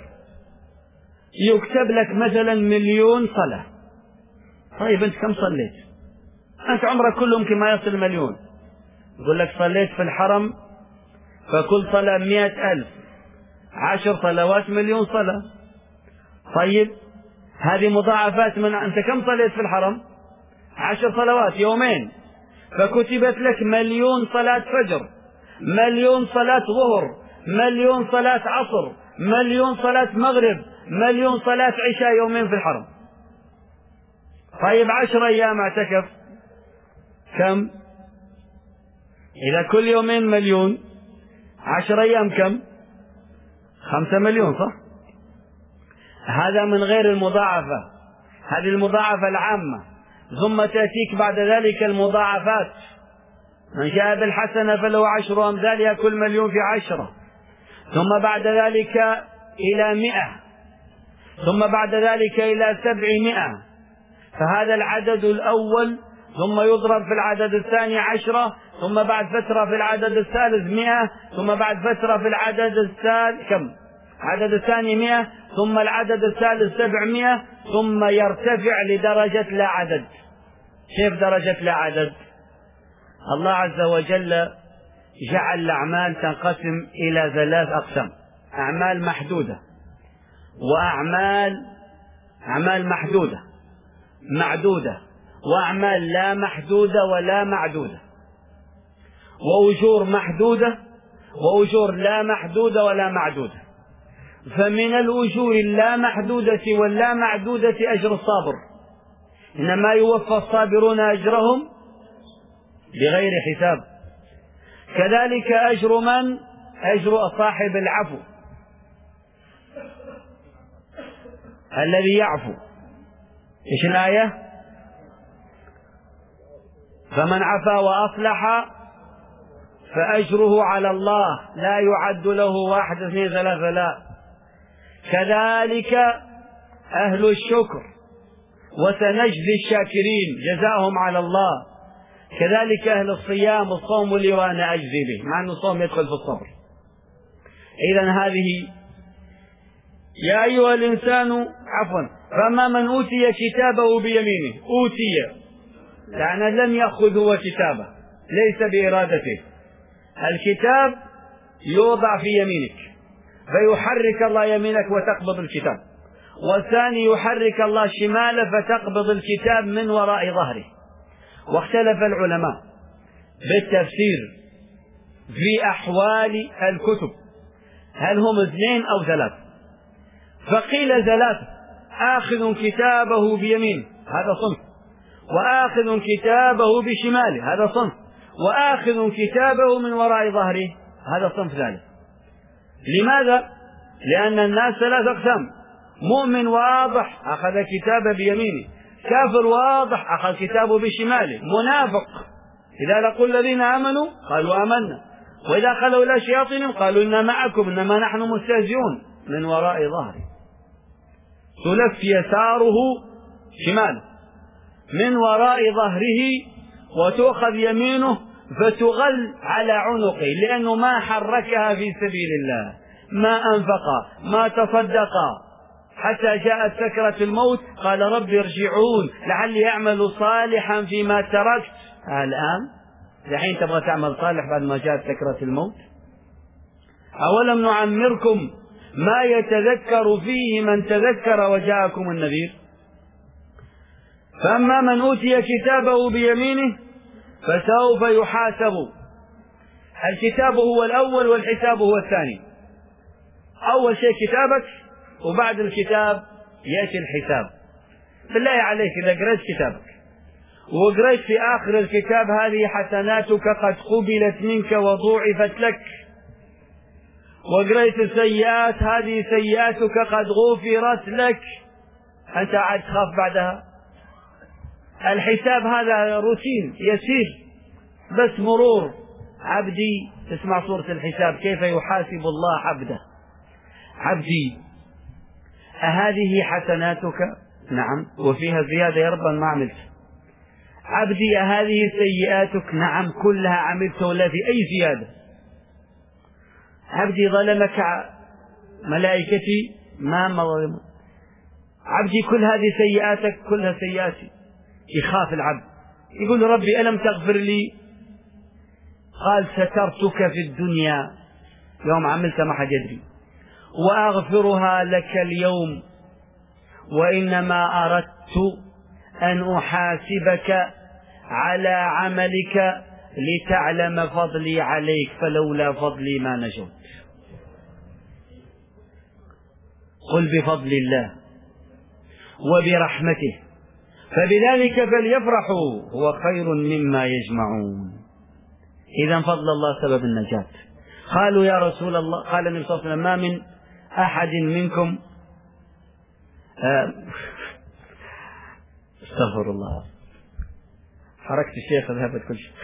يكتب لك مثلا 1,000,000 صلاة. طيب أنت كم صليت؟ أنت عمرك كله يمكن ما يصل 1,000,000. يقول لك صليت في الحرم فكل صلاة 100,000، 10 صلوات 1,000,000 صلاة. طيب هذه مضاعفات من أنت كم صليت في الحرم؟ 10 صلوات يومين، فكتبت لك 1,000,000 صلاة فجر، 1,000,000 صلاة ظهر، 1,000,000 صلاة عصر، 1,000,000 صلاة مغرب، 1,000,000 صلاة عشاء يومين في الحرم. طيب 10 أيام اعتكف كم؟ إذا كل يومين 1,000,000، 10 أيام كم؟ 5,000,000، صح؟ هذا من غير المضاعفة، هذه المضاعفة العامة. ثم تأتيك بعد ذلك المضاعفات، من جاء بالحسنة فله 10 أمثالها، كل 1,000,000 في 10. ثم بعد ذلك إلى 100، ثم بعد ذلك إلى 700. فهذا العدد الأول، ثم يضرب في العدد الثاني 10، ثم بعد فترة في العدد الثالث 100، ثم بعد فترة في العدد الثالث كم؟ العدد الثاني 100، ثم العدد الثالث 700، ثم يرتفع لدرجة لا عدد. كيف درجة لا عدد؟ الله عز وجل جعل الأعمال تنقسم إلى 3 أقسام: أعمال محدودة، وأعمال محدودة معدودة، وأعمال لا محدودة ولا معدودة، وأجور محدودة وأجور لا محدودة ولا معدودة. فمن الأجور اللا محدودة واللا معدودة أجر الصابر، إنما يوفى الصابرون أجرهم بغير حساب. كذلك أجر صاحب العفو الذي يعفو. إيش الآية؟ فمن عفا وأصلح فأجره على الله لا يعد له 1 2 3، لا. كذلك أهل الشكر، وسنجزي الشاكرين جزاهم على الله. كذلك أهل الصيام، الصوم لي وأنا أجزي به، مع أن الصوم يدخل في الصبر. إذن هذه. يا أيها الإنسان فما من أوتي كتابه بيمينه، أوتي يعني لم يأخذ هو كتابه، ليس بإرادته. الكتاب يوضع في يمينك، فيحرك الله يمينك وتقبض الكتاب، والثاني يحرك الله شماله فتقبض الكتاب من وراء ظهره. واختلف العلماء بالتفسير في أحوال الكتب، هل هم 2 أو 3؟ فقيل 3: آخذ كتابه بيمينه هذا صنف، وآخذ كتابه بشماله هذا صنف، وآخذ كتابه من وراء ظهره هذا صنف ثالث. لماذا؟ لأن الناس 3 أقسام: مؤمن واضح أخذ كتابه بيمينه، كافر واضح أخذ كتابه بشماله، منافق إذا لقوا الذين آمنوا قالوا آمنا، وإذا خلوا إلى شياطينهم قالوا إنا معكم إنما نحن مستهزئون من وراء ظهره. تلف يساره شماله من وراء ظهره وتؤخذ يمينه فتغل على عنقه، لأنه ما حركها في سبيل الله، ما أنفق، ما تصدق، حتى جاءت سكرة الموت قال رب ارجعون لعلي أعمل صالحا فيما تركت. الآن الحين تبغى تعمل صالح بعد ما جاءت سكرة الموت؟ أولم نعمركم ما يتذكر فيه من تذكر وجاءكم النذير؟ فأما من أوتي كتابه بيمينه فسوف يحاسب. الكتاب هو الأول والحساب هو الثاني. أول شيء كتابك، وبعد الكتاب يأتي الحساب. بالله عليك إذا قرأت كتابك وقرأت في آخر الكتاب هذه حسناتك قد قبلت منك وضوعفت لك، وقرأت السيئات هذه سيئاتك قد غفرت لك، أنت عاد تخاف بعدها؟ الحساب هذا روتين يسير بس مرور. عبدي، تسمع سورة الحساب كيف يحاسب الله عبده. عبدي أهذه حسناتك؟ نعم، وفيها زيادة يا رب ما عملت. عبدي أهذه سيئاتك؟ نعم كلها عملت ولا في أي زيادة. عبدي ظلمك ملائكتي؟ ما ظلموا. عبدي كل هذه سيئاتك؟ كلها سيئاتي. يخاف العبد يقول ربي ألم تغفر لي؟ قال سترتك في الدنيا يوم عملت ما حد يدري، وأغفرها لك اليوم، وإنما أردت أن أحاسبك على عملك لتعلم فضلي عليك، فلولا فضلي ما نجوت. قل بفضل الله وبرحمته فبذلك فليفرحوا هو خير مما يجمعون. إذن فضل الله سبب النجاة. قالوا يا رسول الله، قال النبي صلى الله عليه وسلم ما من أحد منكم استغفر الله، حركت الشيخ ذهبت كل شيء.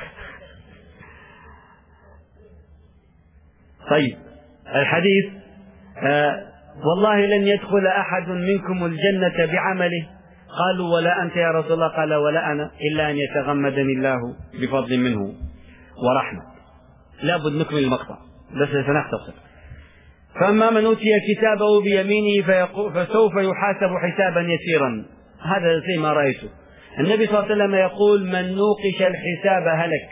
طيب الحديث والله لن يدخل أحد منكم الجنة بعمله. قالوا ولا أنت يا رسول الله؟ قال ولا أنا، إلا أن يتغمدني الله بفضل منه ورحمة. لابد نكمل المقطع بس سنختصر. فأما من أوتي كتابه بيمينه فسوف يحاسب حسابا يسيرا. هذا زي ما رأيته. النبي صلى الله عليه وسلم يقول من نوقش الحساب هلك،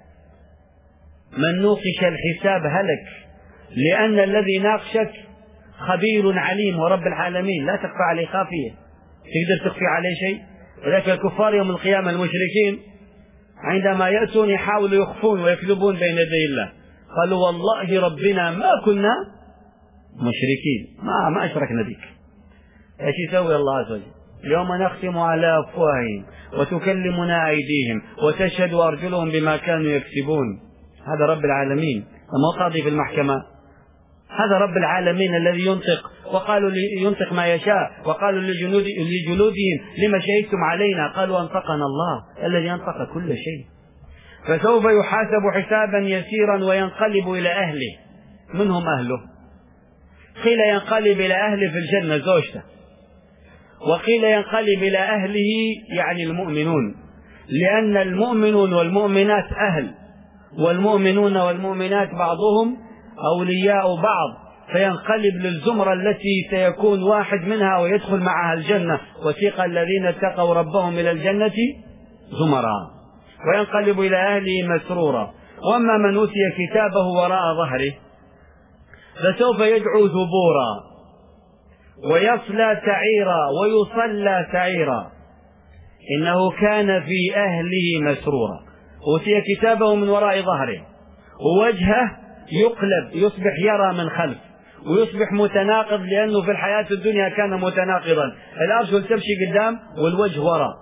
من نوقش الحساب هلك، لأن الذي ناقشك خبير عليم ورب العالمين، لا تخفى عليه خافية، تقدر تخفي عليه شيء. ولكن الكفار يوم القيامة المشركين عندما يأتون يحاولوا يخفون ويكذبون بين يدي الله، قالوا والله ربنا ما كنا مشركين، ما أشركنا بك. ايش يسوي الله عز وجل؟ اليوم نختم على أفواههم وتكلمنا أيديهم وتشهد أرجلهم بما كانوا يكسبون. هذا رب العالمين، وما قاضي في المحكمة. هذا رب العالمين الذي ينطق، وقالوا ينطق ما يشاء، وقالوا لجلودهم لما شهدتم علينا؟ قالوا أنطقنا الله الذي أنطق كل شيء. فسوف يحاسب حسابا يسيرا وينقلب إلى أهله. من هم أهله؟ قيل ينقلب إلى أهله في الجنة زوجته، وقيل ينقلب إلى أهله يعني المؤمنون، لأن المؤمنون والمؤمنات أهل، والمؤمنون والمؤمنات بعضهم أولياء بعض، فينقلب للزمرة التي سيكون واحد منها ويدخل معها الجنة. وسيق الذين اتقوا ربهم إلى الجنة زمرا، وينقلب إلى أهله مسرورا. وأما من أوتي كتابه وراء ظهره فسوف يدعو ثبورا ويصلى سعيرا ويصلى سعيرا، إنه كان في أهله مسرورا. أوتي كتابه من وراء ظهره، ووجهه يقلب، يصبح يرى من خلف، ويصبح متناقض، لأنه في الحياة الدنيا كان متناقضا، الأرجل تمشي قدام والوجه وراء.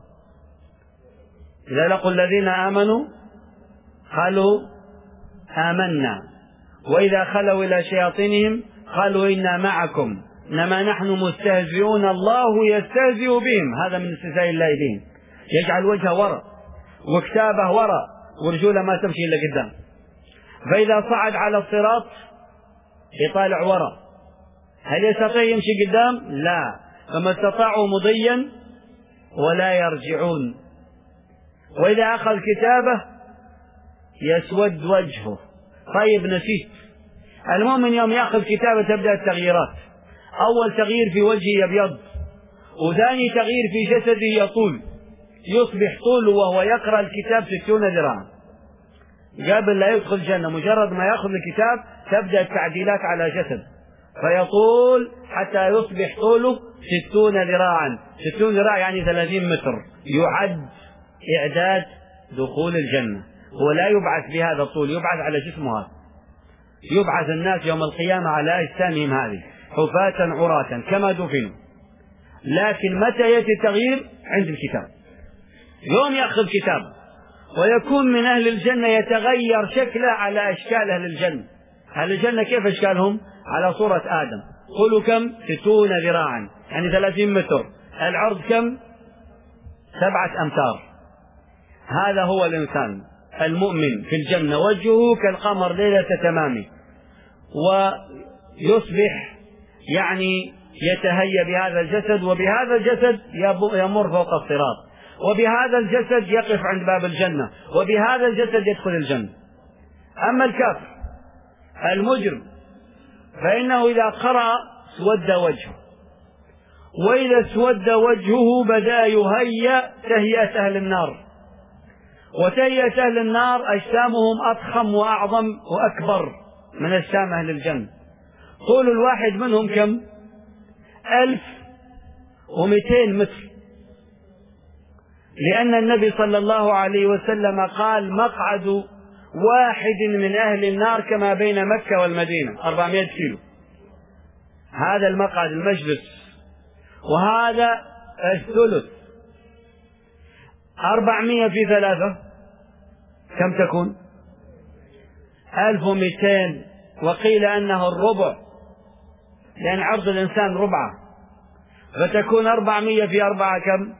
إذا لقوا الذين آمنوا قالوا آمنا، وإذا خلوا إلى شياطينهم قالوا إنا معكم إنما نحن مستهزئون الله يستهزئ بهم. هذا من استهزاء الله بهم، يجعل وجهه وراء وكتابه وراء ورجوله ما تمشي إلا قدام. فإذا صعد على الصراط يطالع وراء، هل يستطيع يمشي قدام؟ لا، فما استطاعوا مضيا ولا يرجعون. وإذا أخذ كتابه يسود وجهه. طيب نسيت، المؤمن يوم يأخذ كتابه تبدأ التغييرات. أول تغيير في وجهه يبيض، وثاني تغيير في جسده يطول، يصبح طوله وهو يقرأ الكتاب 60 ذراعا. قبل لا يدخل الجنة مجرد ما يأخذ الكتاب تبدأ التعديلات على جسد فيطول حتى يصبح طوله 60 ذراعا. 60 ذراع يعني 30 متر، يعد إعداد دخول الجنة. هو لا يبعث بهذا الطول، يبعث على جسمه هذا. يبعث الناس يوم القيامة على أجسامهم هذه حفاة عراة كما دفنوا. لكن متى يأتي التغيير؟ عند الكتاب. يوم يأخذ كتاب ويكون من أهل الجنة يتغير شكله على أشكال أهل الجنة. أهل الجنة كيف أشكالهم؟ على صورة آدم. طوله كم؟ 60 ذراعا يعني 30 متر. العرض كم؟ 7 أمتار. هذا هو الإنسان المؤمن في الجنة، وجهه كالقمر ليلة تمامه، ويصبح يعني يتهيأ بهذا الجسد، وبهذا الجسد يمر فوق الصراط، وبهذا الجسد يقف عند باب الجنة، وبهذا الجسد يدخل الجنة. أما الكافر المجرم فإنه إذا قرأ اسود وجهه، وإذا اسود وجهه بدأ يهيأ تهيئة أهل النار. وتهيئة أهل النار أجسامهم أضخم وأعظم وأكبر من أجسام أهل الجنة. طول الواحد منهم كم؟ 1200 متر، لأن النبي صلى الله عليه وسلم قال مقعد واحد من أهل النار كما بين مكة والمدينة 400 كيلو. هذا المقعد المجلس، وهذا الثلث. 400 في 3 كم تكون؟ 1200. وقيل أنه الربع، لأن عرض الإنسان ربعه، فتكون 400 في 4 كم؟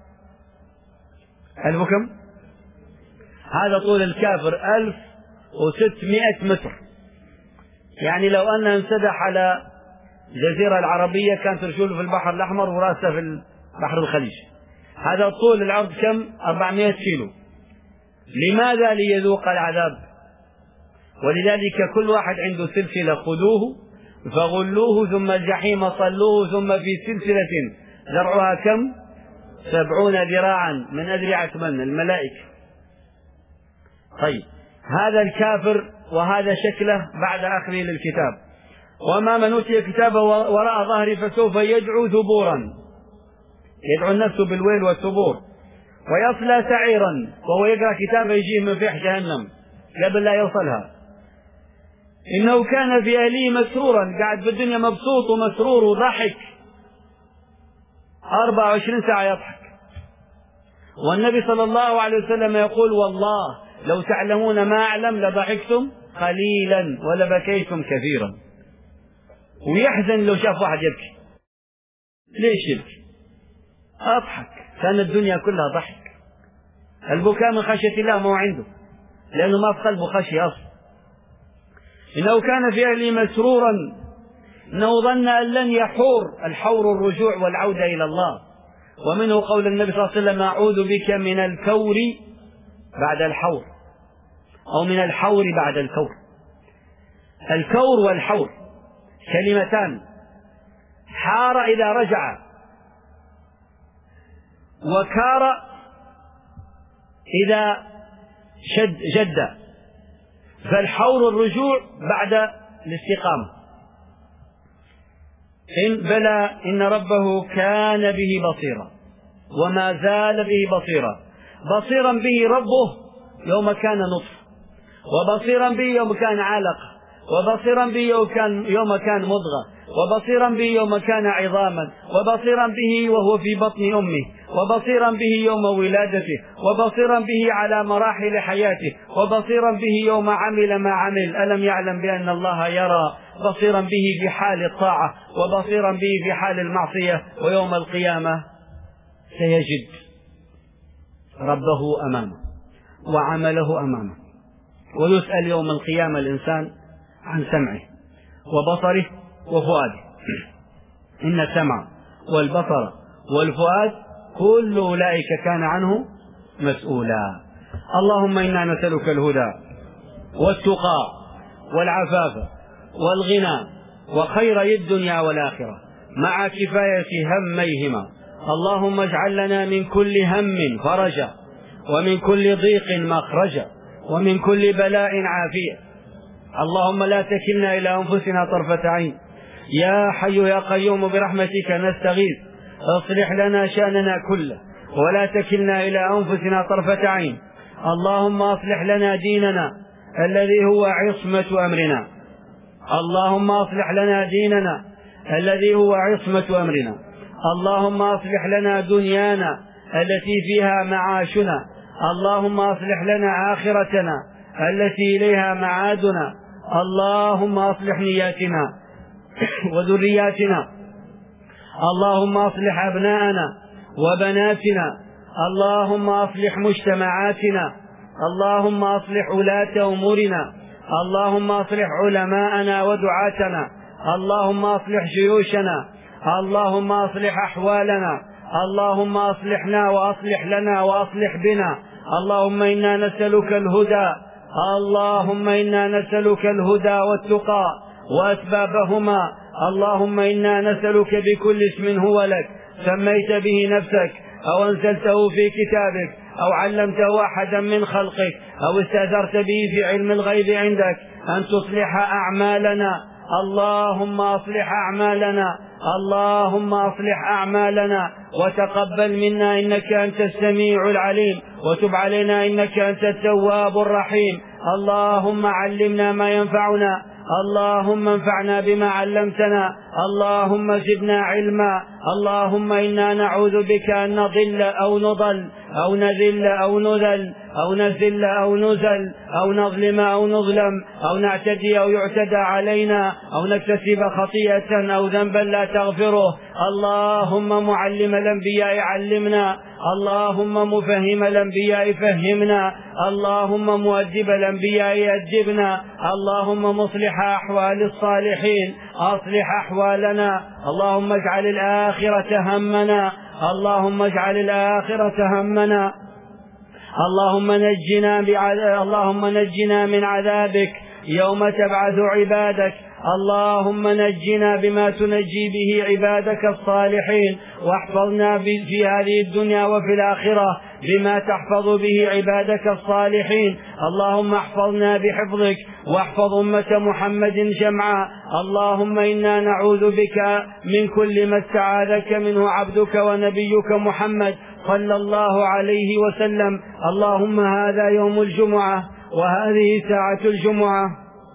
1000 كم؟ هذا طول الكافر 1600 متر. يعني لو أنه انسدح على الجزيرة العربية كانت رجوله في البحر الأحمر ورأسه في بحر الخليج. هذا طول العرض كم؟ 400 كيلو. لماذا؟ ليذوق العذاب. ولذلك كل واحد عنده سلسلة خذوه فغلوه ثم الجحيم صلوه ثم في سلسلة ذرعها كم؟ 70 ذراعا من أذرعة من؟ الملائكة. طيب هذا الكافر وهذا شكله بعد أخذه للكتاب. وما من أوتي كتابه وراء ظهره فسوف يدعو ثبورا، يدعو النفس بالويل والثبور، ويصلى سعيرا، وهو يقرأ كتابه يجيه من فيح جهنم قبل لا يوصلها. إنه كان في أهله مسرورا، قاعد في الدنيا مبسوط ومسرور وضحك 24 ساعة يضحك. والنبي صلى الله عليه وسلم يقول والله لو تعلمون ما أعلم لضحكتم قليلا ولبكيتم كثيرا. ويحزن لو شاف واحد يبكي. ليش يبكي؟ أضحك، كان الدنيا كلها ضحك. البكاء من خشية الله ما هو عنده، لأنه ما في قلبه خشية أصلا. إنه كان في أهله مسرورا، إنه ظن أن لن يحور. الحور الرجوع والعودة إلى الله. ومنه قول النبي صلى الله عليه وسلم أعوذ بك من الكور بعد الحور، أو من الحور بعد الكور. الكور والحور كلمتان، حار إذا رجع، وكار إذا جد. فالحور الرجوع بعد الاستقامة. بلى إن ربه كان به بصيرا وما زال به بصيرا. بصيرا به ربه يوم كان نطفة، وبصيرا به يوم كان علقة، وبصيرا به يوم كان مضغة، وبصيرا به يوم كان عظاما، وبصيرا به وهو في بطن أمه، وبصيرا به يوم ولادته، وبصيرا به على مراحل حياته، وبصيرا به يوم عمل ما عمل. ألم يعلم بأن الله يرى؟ بصيرا به في حال الطاعة، وبصيرا به في حال المعصية. ويوم القيامة سيجد ربه أمامه وعمله أمامه. ويسأل يوم القيامة الإنسان عن سمعه وبصره وفؤاده. إن السمع والبصر والفؤاد كل أولئك كان عنه مسؤولا. اللهم إنا نسألك الهدى والتقى والعفاف والغنى وخير الدنيا والآخرة مع كفاية هميهما. اللهم اجعل لنا من كل هم فرجا ومن كل ضيق مخرجا ومن كل بلاء عافية. اللهم لا تكلنا إلى أنفسنا طرفة عين. يا حي يا قيوم برحمتك نستغيث اصلح لنا شأننا كله ولا تكلنا إلى أنفسنا طرفة عين. اللهم أصلح لنا ديننا الذي هو عصمة أمرنا. اللهم أصلح لنا ديننا الذي هو عصمة أمرنا. اللهم أصلح لنا دنيانا التي فيها معاشنا. اللهم أصلح لنا آخرتنا التي إليها معادنا. اللهم أصلح نياتنا وذرياتنا. اللهم أصلح أبناءنا وبناتنا. اللهم أصلح مجتمعاتنا. اللهم أصلح ولاة أمورنا. اللهم أصلح علماءنا ودعاتنا. اللهم أصلح جيوشنا. اللهم أصلح أحوالنا. اللهم أصلحنا وأصلح لنا وأصلح بنا. اللهم إنا نسألك الهدى. اللهم إنا نسألك الهدى والتقى وأسبابهما. اللهم إنا نسألك بكل اسم هو لك سميت به نفسك أو أنزلته في كتابك أو علمته أحدا من خلقك أو استأثرت به في علم الغيب عندك أن تصلح أعمالنا. اللهم أصلح أعمالنا. اللهم أصلح أعمالنا وتقبل منا إنك أنت السميع العليم وتب علينا إنك أنت التواب الرحيم. اللهم علمنا ما ينفعنا. اللهم انفعنا بما علمتنا. اللهم زدنا علما. اللهم إنا نعوذ بك أن نضل أو نضل أو نذل أو نذل أو نزل أو نزل أو نظلم أو نظلم أو نعتدي أو يعتدى علينا أو نكتسب خطيئة أو ذنبا لا تغفره. اللهم معلم الأنبياء علمنا. اللهم مفهم الأنبياء فهمنا. اللهم مؤدب الأنبياء أدبنا. اللهم مصلح أحوال الصالحين أصلح أحوالنا. اللهم اجعل الآخرة همنا. اللهم اجعل الآخرة همنا. اللهم نجنا من عذابك يوم تبعث عبادك. اللهم نجنا بما تنجي به عبادك الصالحين واحفظنا في هذه الدنيا وفي الآخرة بما تحفظ به عبادك الصالحين. اللهم احفظنا بحفظك واحفظ أمة محمد جمعا. اللهم إنا نعوذ بك من كل ما استعاذك منه عبدك ونبيك محمد صلى الله عليه وسلم. اللهم هذا يوم الجمعة وهذه ساعة الجمعة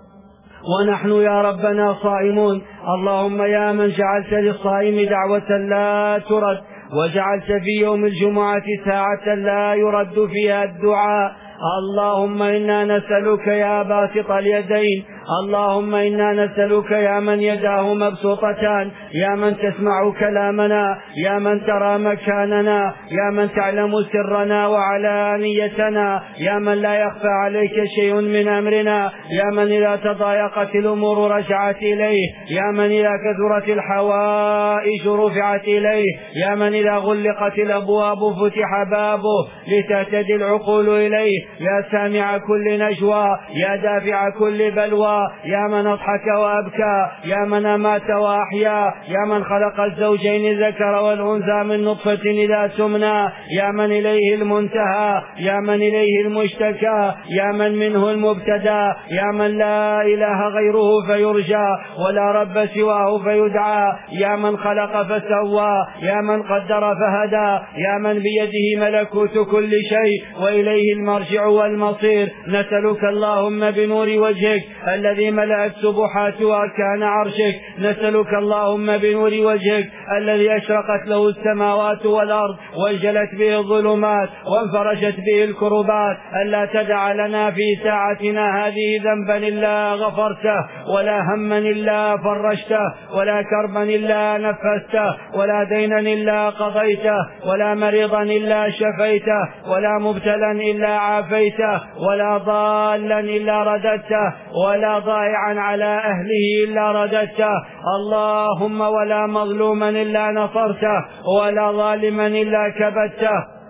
ونحن يا ربنا صائمون. اللهم يا من جعلت للصائم دعوة لا ترد وجعلت في يوم الجمعة ساعة لا يرد فيها الدعاء. اللهم إنا نسألك يا باسط اليدين. اللهم إنا نسألك يا من يداه مبسوطتان يا من تسمع كلامنا يا من ترى مكاننا يا من تعلم سرنا وعلانيتنا يا من لا يخفى عليك شيء من أمرنا يا من إذا تضايقت الأمور رجعت إليه يا من إذا كثرت الحوائج رفعت إليه يا من إذا غلقت الأبواب فتح بابه لتهتدي العقول إليه يا سامع كل نجوى يا دافع كل بلوى يا من أضحك وأبكى يا من أمات وأحيا يا من خلق الزوجين الذكر والأنثى من نطفة إذا تمنى يا من إليه المنتهى يا من إليه المشتكى يا من منه المبتدى يا من لا إله غيره فيرجى ولا رب سواه فيدعى يا من خلق فسوى يا من قدر فهدى يا من بيده ملكوت كل شيء وإليه المرجع والمصير. نسألك اللهم بنور وجهك الذي ملأت سبحات وأركان عرشك نسألك اللهم بنور وجهك الذي أشرقت له السماوات والأرض وانجلت به الظلمات وانفرجت به الكربات ألا تدع لنا في ساعتنا هذه ذنبا إلا غفرته ولا هما إلا فرجته ولا كربا إلا نفسته ولا دينا إلا قضيته ولا مريضا إلا شفيته ولا مبتلا إلا عافيته ولا ضالا إلا رددته ولا ولا ضائعا على أهله إلا رددته، اللهم ولا مظلوما إلا نصرته ولا ظالما إلا كبته.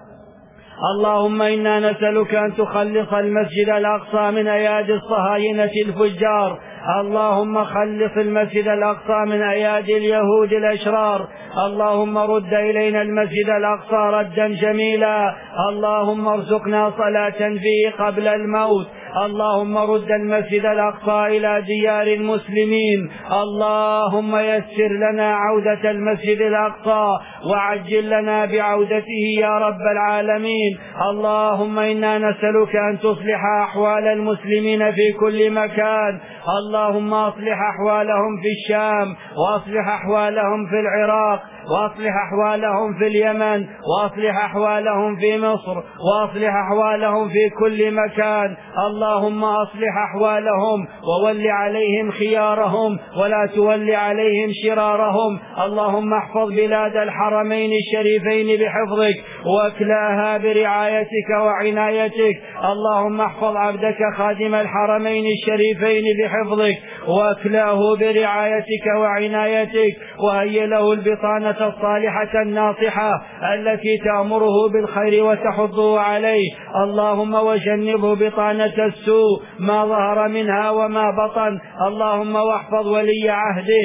اللهم إنا نسألك أن تخلص المسجد الأقصى من أيادي الصهاينة الفجار، اللهم خلص المسجد الأقصى من أيادي اليهود الأشرار، اللهم رد إلينا المسجد الأقصى ردا جميلا، اللهم ارزقنا صلاة فيه قبل الموت، اللهم رد المسجد الأقصى إلى ديار المسلمين، اللهم يسر لنا عودة المسجد الأقصى وعجل لنا بعودته يا رب العالمين. اللهم إنا نسألك أن تصلح أحوال المسلمين في كل مكان، اللهم أصلح أحوالهم في الشام، وأصلح أحوالهم في العراق، وأصلح أحوالهم في اليمن، وأصلح أحوالهم في مصر، وأصلح أحوالهم في كل مكان، اللهم أصلح أحوالهم وول عليهم خيارهم ولا تول عليهم شرارهم، اللهم احفظ بلاد الحرمين الشريفين بحفظك واكلاها برعايتك وعنايتك، اللهم احفظ عبدك خادم الحرمين الشريفين بحفظك واكلاه برعايتك وعنايتك، وهيئ له البطانة الصالحة الناصحة التي تأمره بالخير وتحضه عليه، اللهم وجنبه بطانة السوء ما ظهر منها وما بطن، اللهم واحفظ ولي عهده،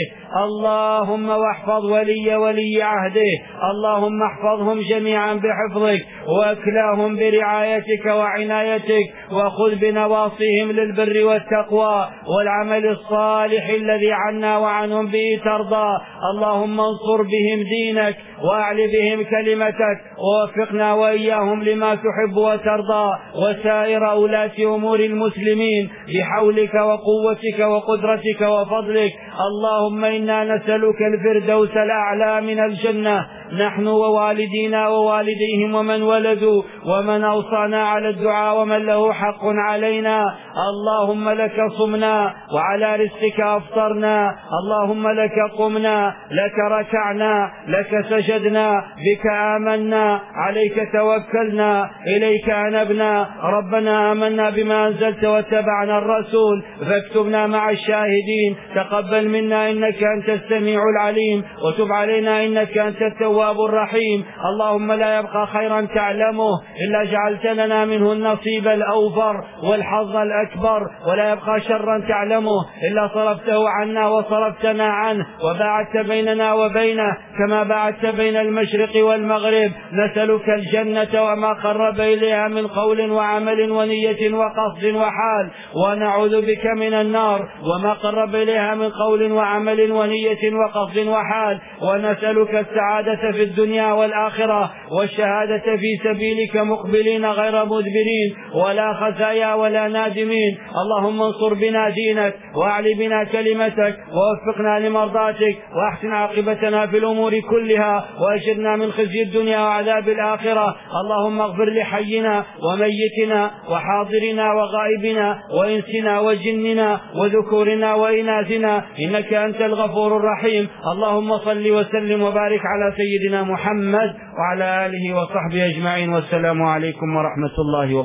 اللهم واحفظ ولي عهده، اللهم احفظهم جميعا بحفظك واكلاهم برعايتك وعنايتك، وخذ بنواصيهم للبر والتقوى والعمل الصالح الذي عنا وعنهم به ترضى، اللهم انصر بهم دينك وأعل بهم كلمتك، ووفقنا وإياهم لما تحب وترضى، وسائر أولاة أمور المسلمين بحولك وقوتك وقدرتك وفضلك. اللهم إنا نسألك الفردوس الأعلى من الجنة، نحن ووالدينا ووالديهم ومن ولدوا ومن أوصانا على الدعاء ومن له حق علينا، اللهم لك صمنا وعلى رزقك أفطرنا، اللهم لك قمنا، لك ركعنا، لك سجدنا، بك آمنا، عليك توكلنا، إليك أنبنا، ربنا آمنا بما أنزلت واتبعنا الرسول فاكتبنا مع الشاهدين، تقبل منا إنك أنت السميع العليم، وتب علينا إنك أنت التواب الرحيم. اللهم لا يبقى خيرا تعلمه إلا جعلت لنا منه النصيب الأوفر والحظ الأكبر، ولا يبقى شرا تعلمه إلا صرفته عنا وصرفتنا عنه، وباعدت بيننا وبينه كما باعدت بين المشرق والمغرب. نسألك الجنة وما قرب إليها من قول وعمل ونية وقصد وحال، ونعوذ بك من النار وما قرب إليها من قول وعمل ونية وقصد وحال، ونسألك السعادة في الدنيا والآخرة والشهادة في سبيلك مقبلين غير مدبرين ولا خزايا ولا نادمين. اللهم انصر بنا دينك وأعل بنا كلمتك ووفقنا لمرضاتك وأحسن عاقبتنا في الأمور كلها وأجرنا من خزي الدنيا وعذاب الآخرة. اللهم اغفر لحينا وميتنا وحاضرنا وغائبنا وإنسنا وجننا وذكورنا وإناثنا إنك أنت الغفور الرحيم. اللهم صل وسلم وبارك على سيدنا محمد وعلى آله وصحبه أجمعين، والسلام عليكم ورحمة الله وبركاته.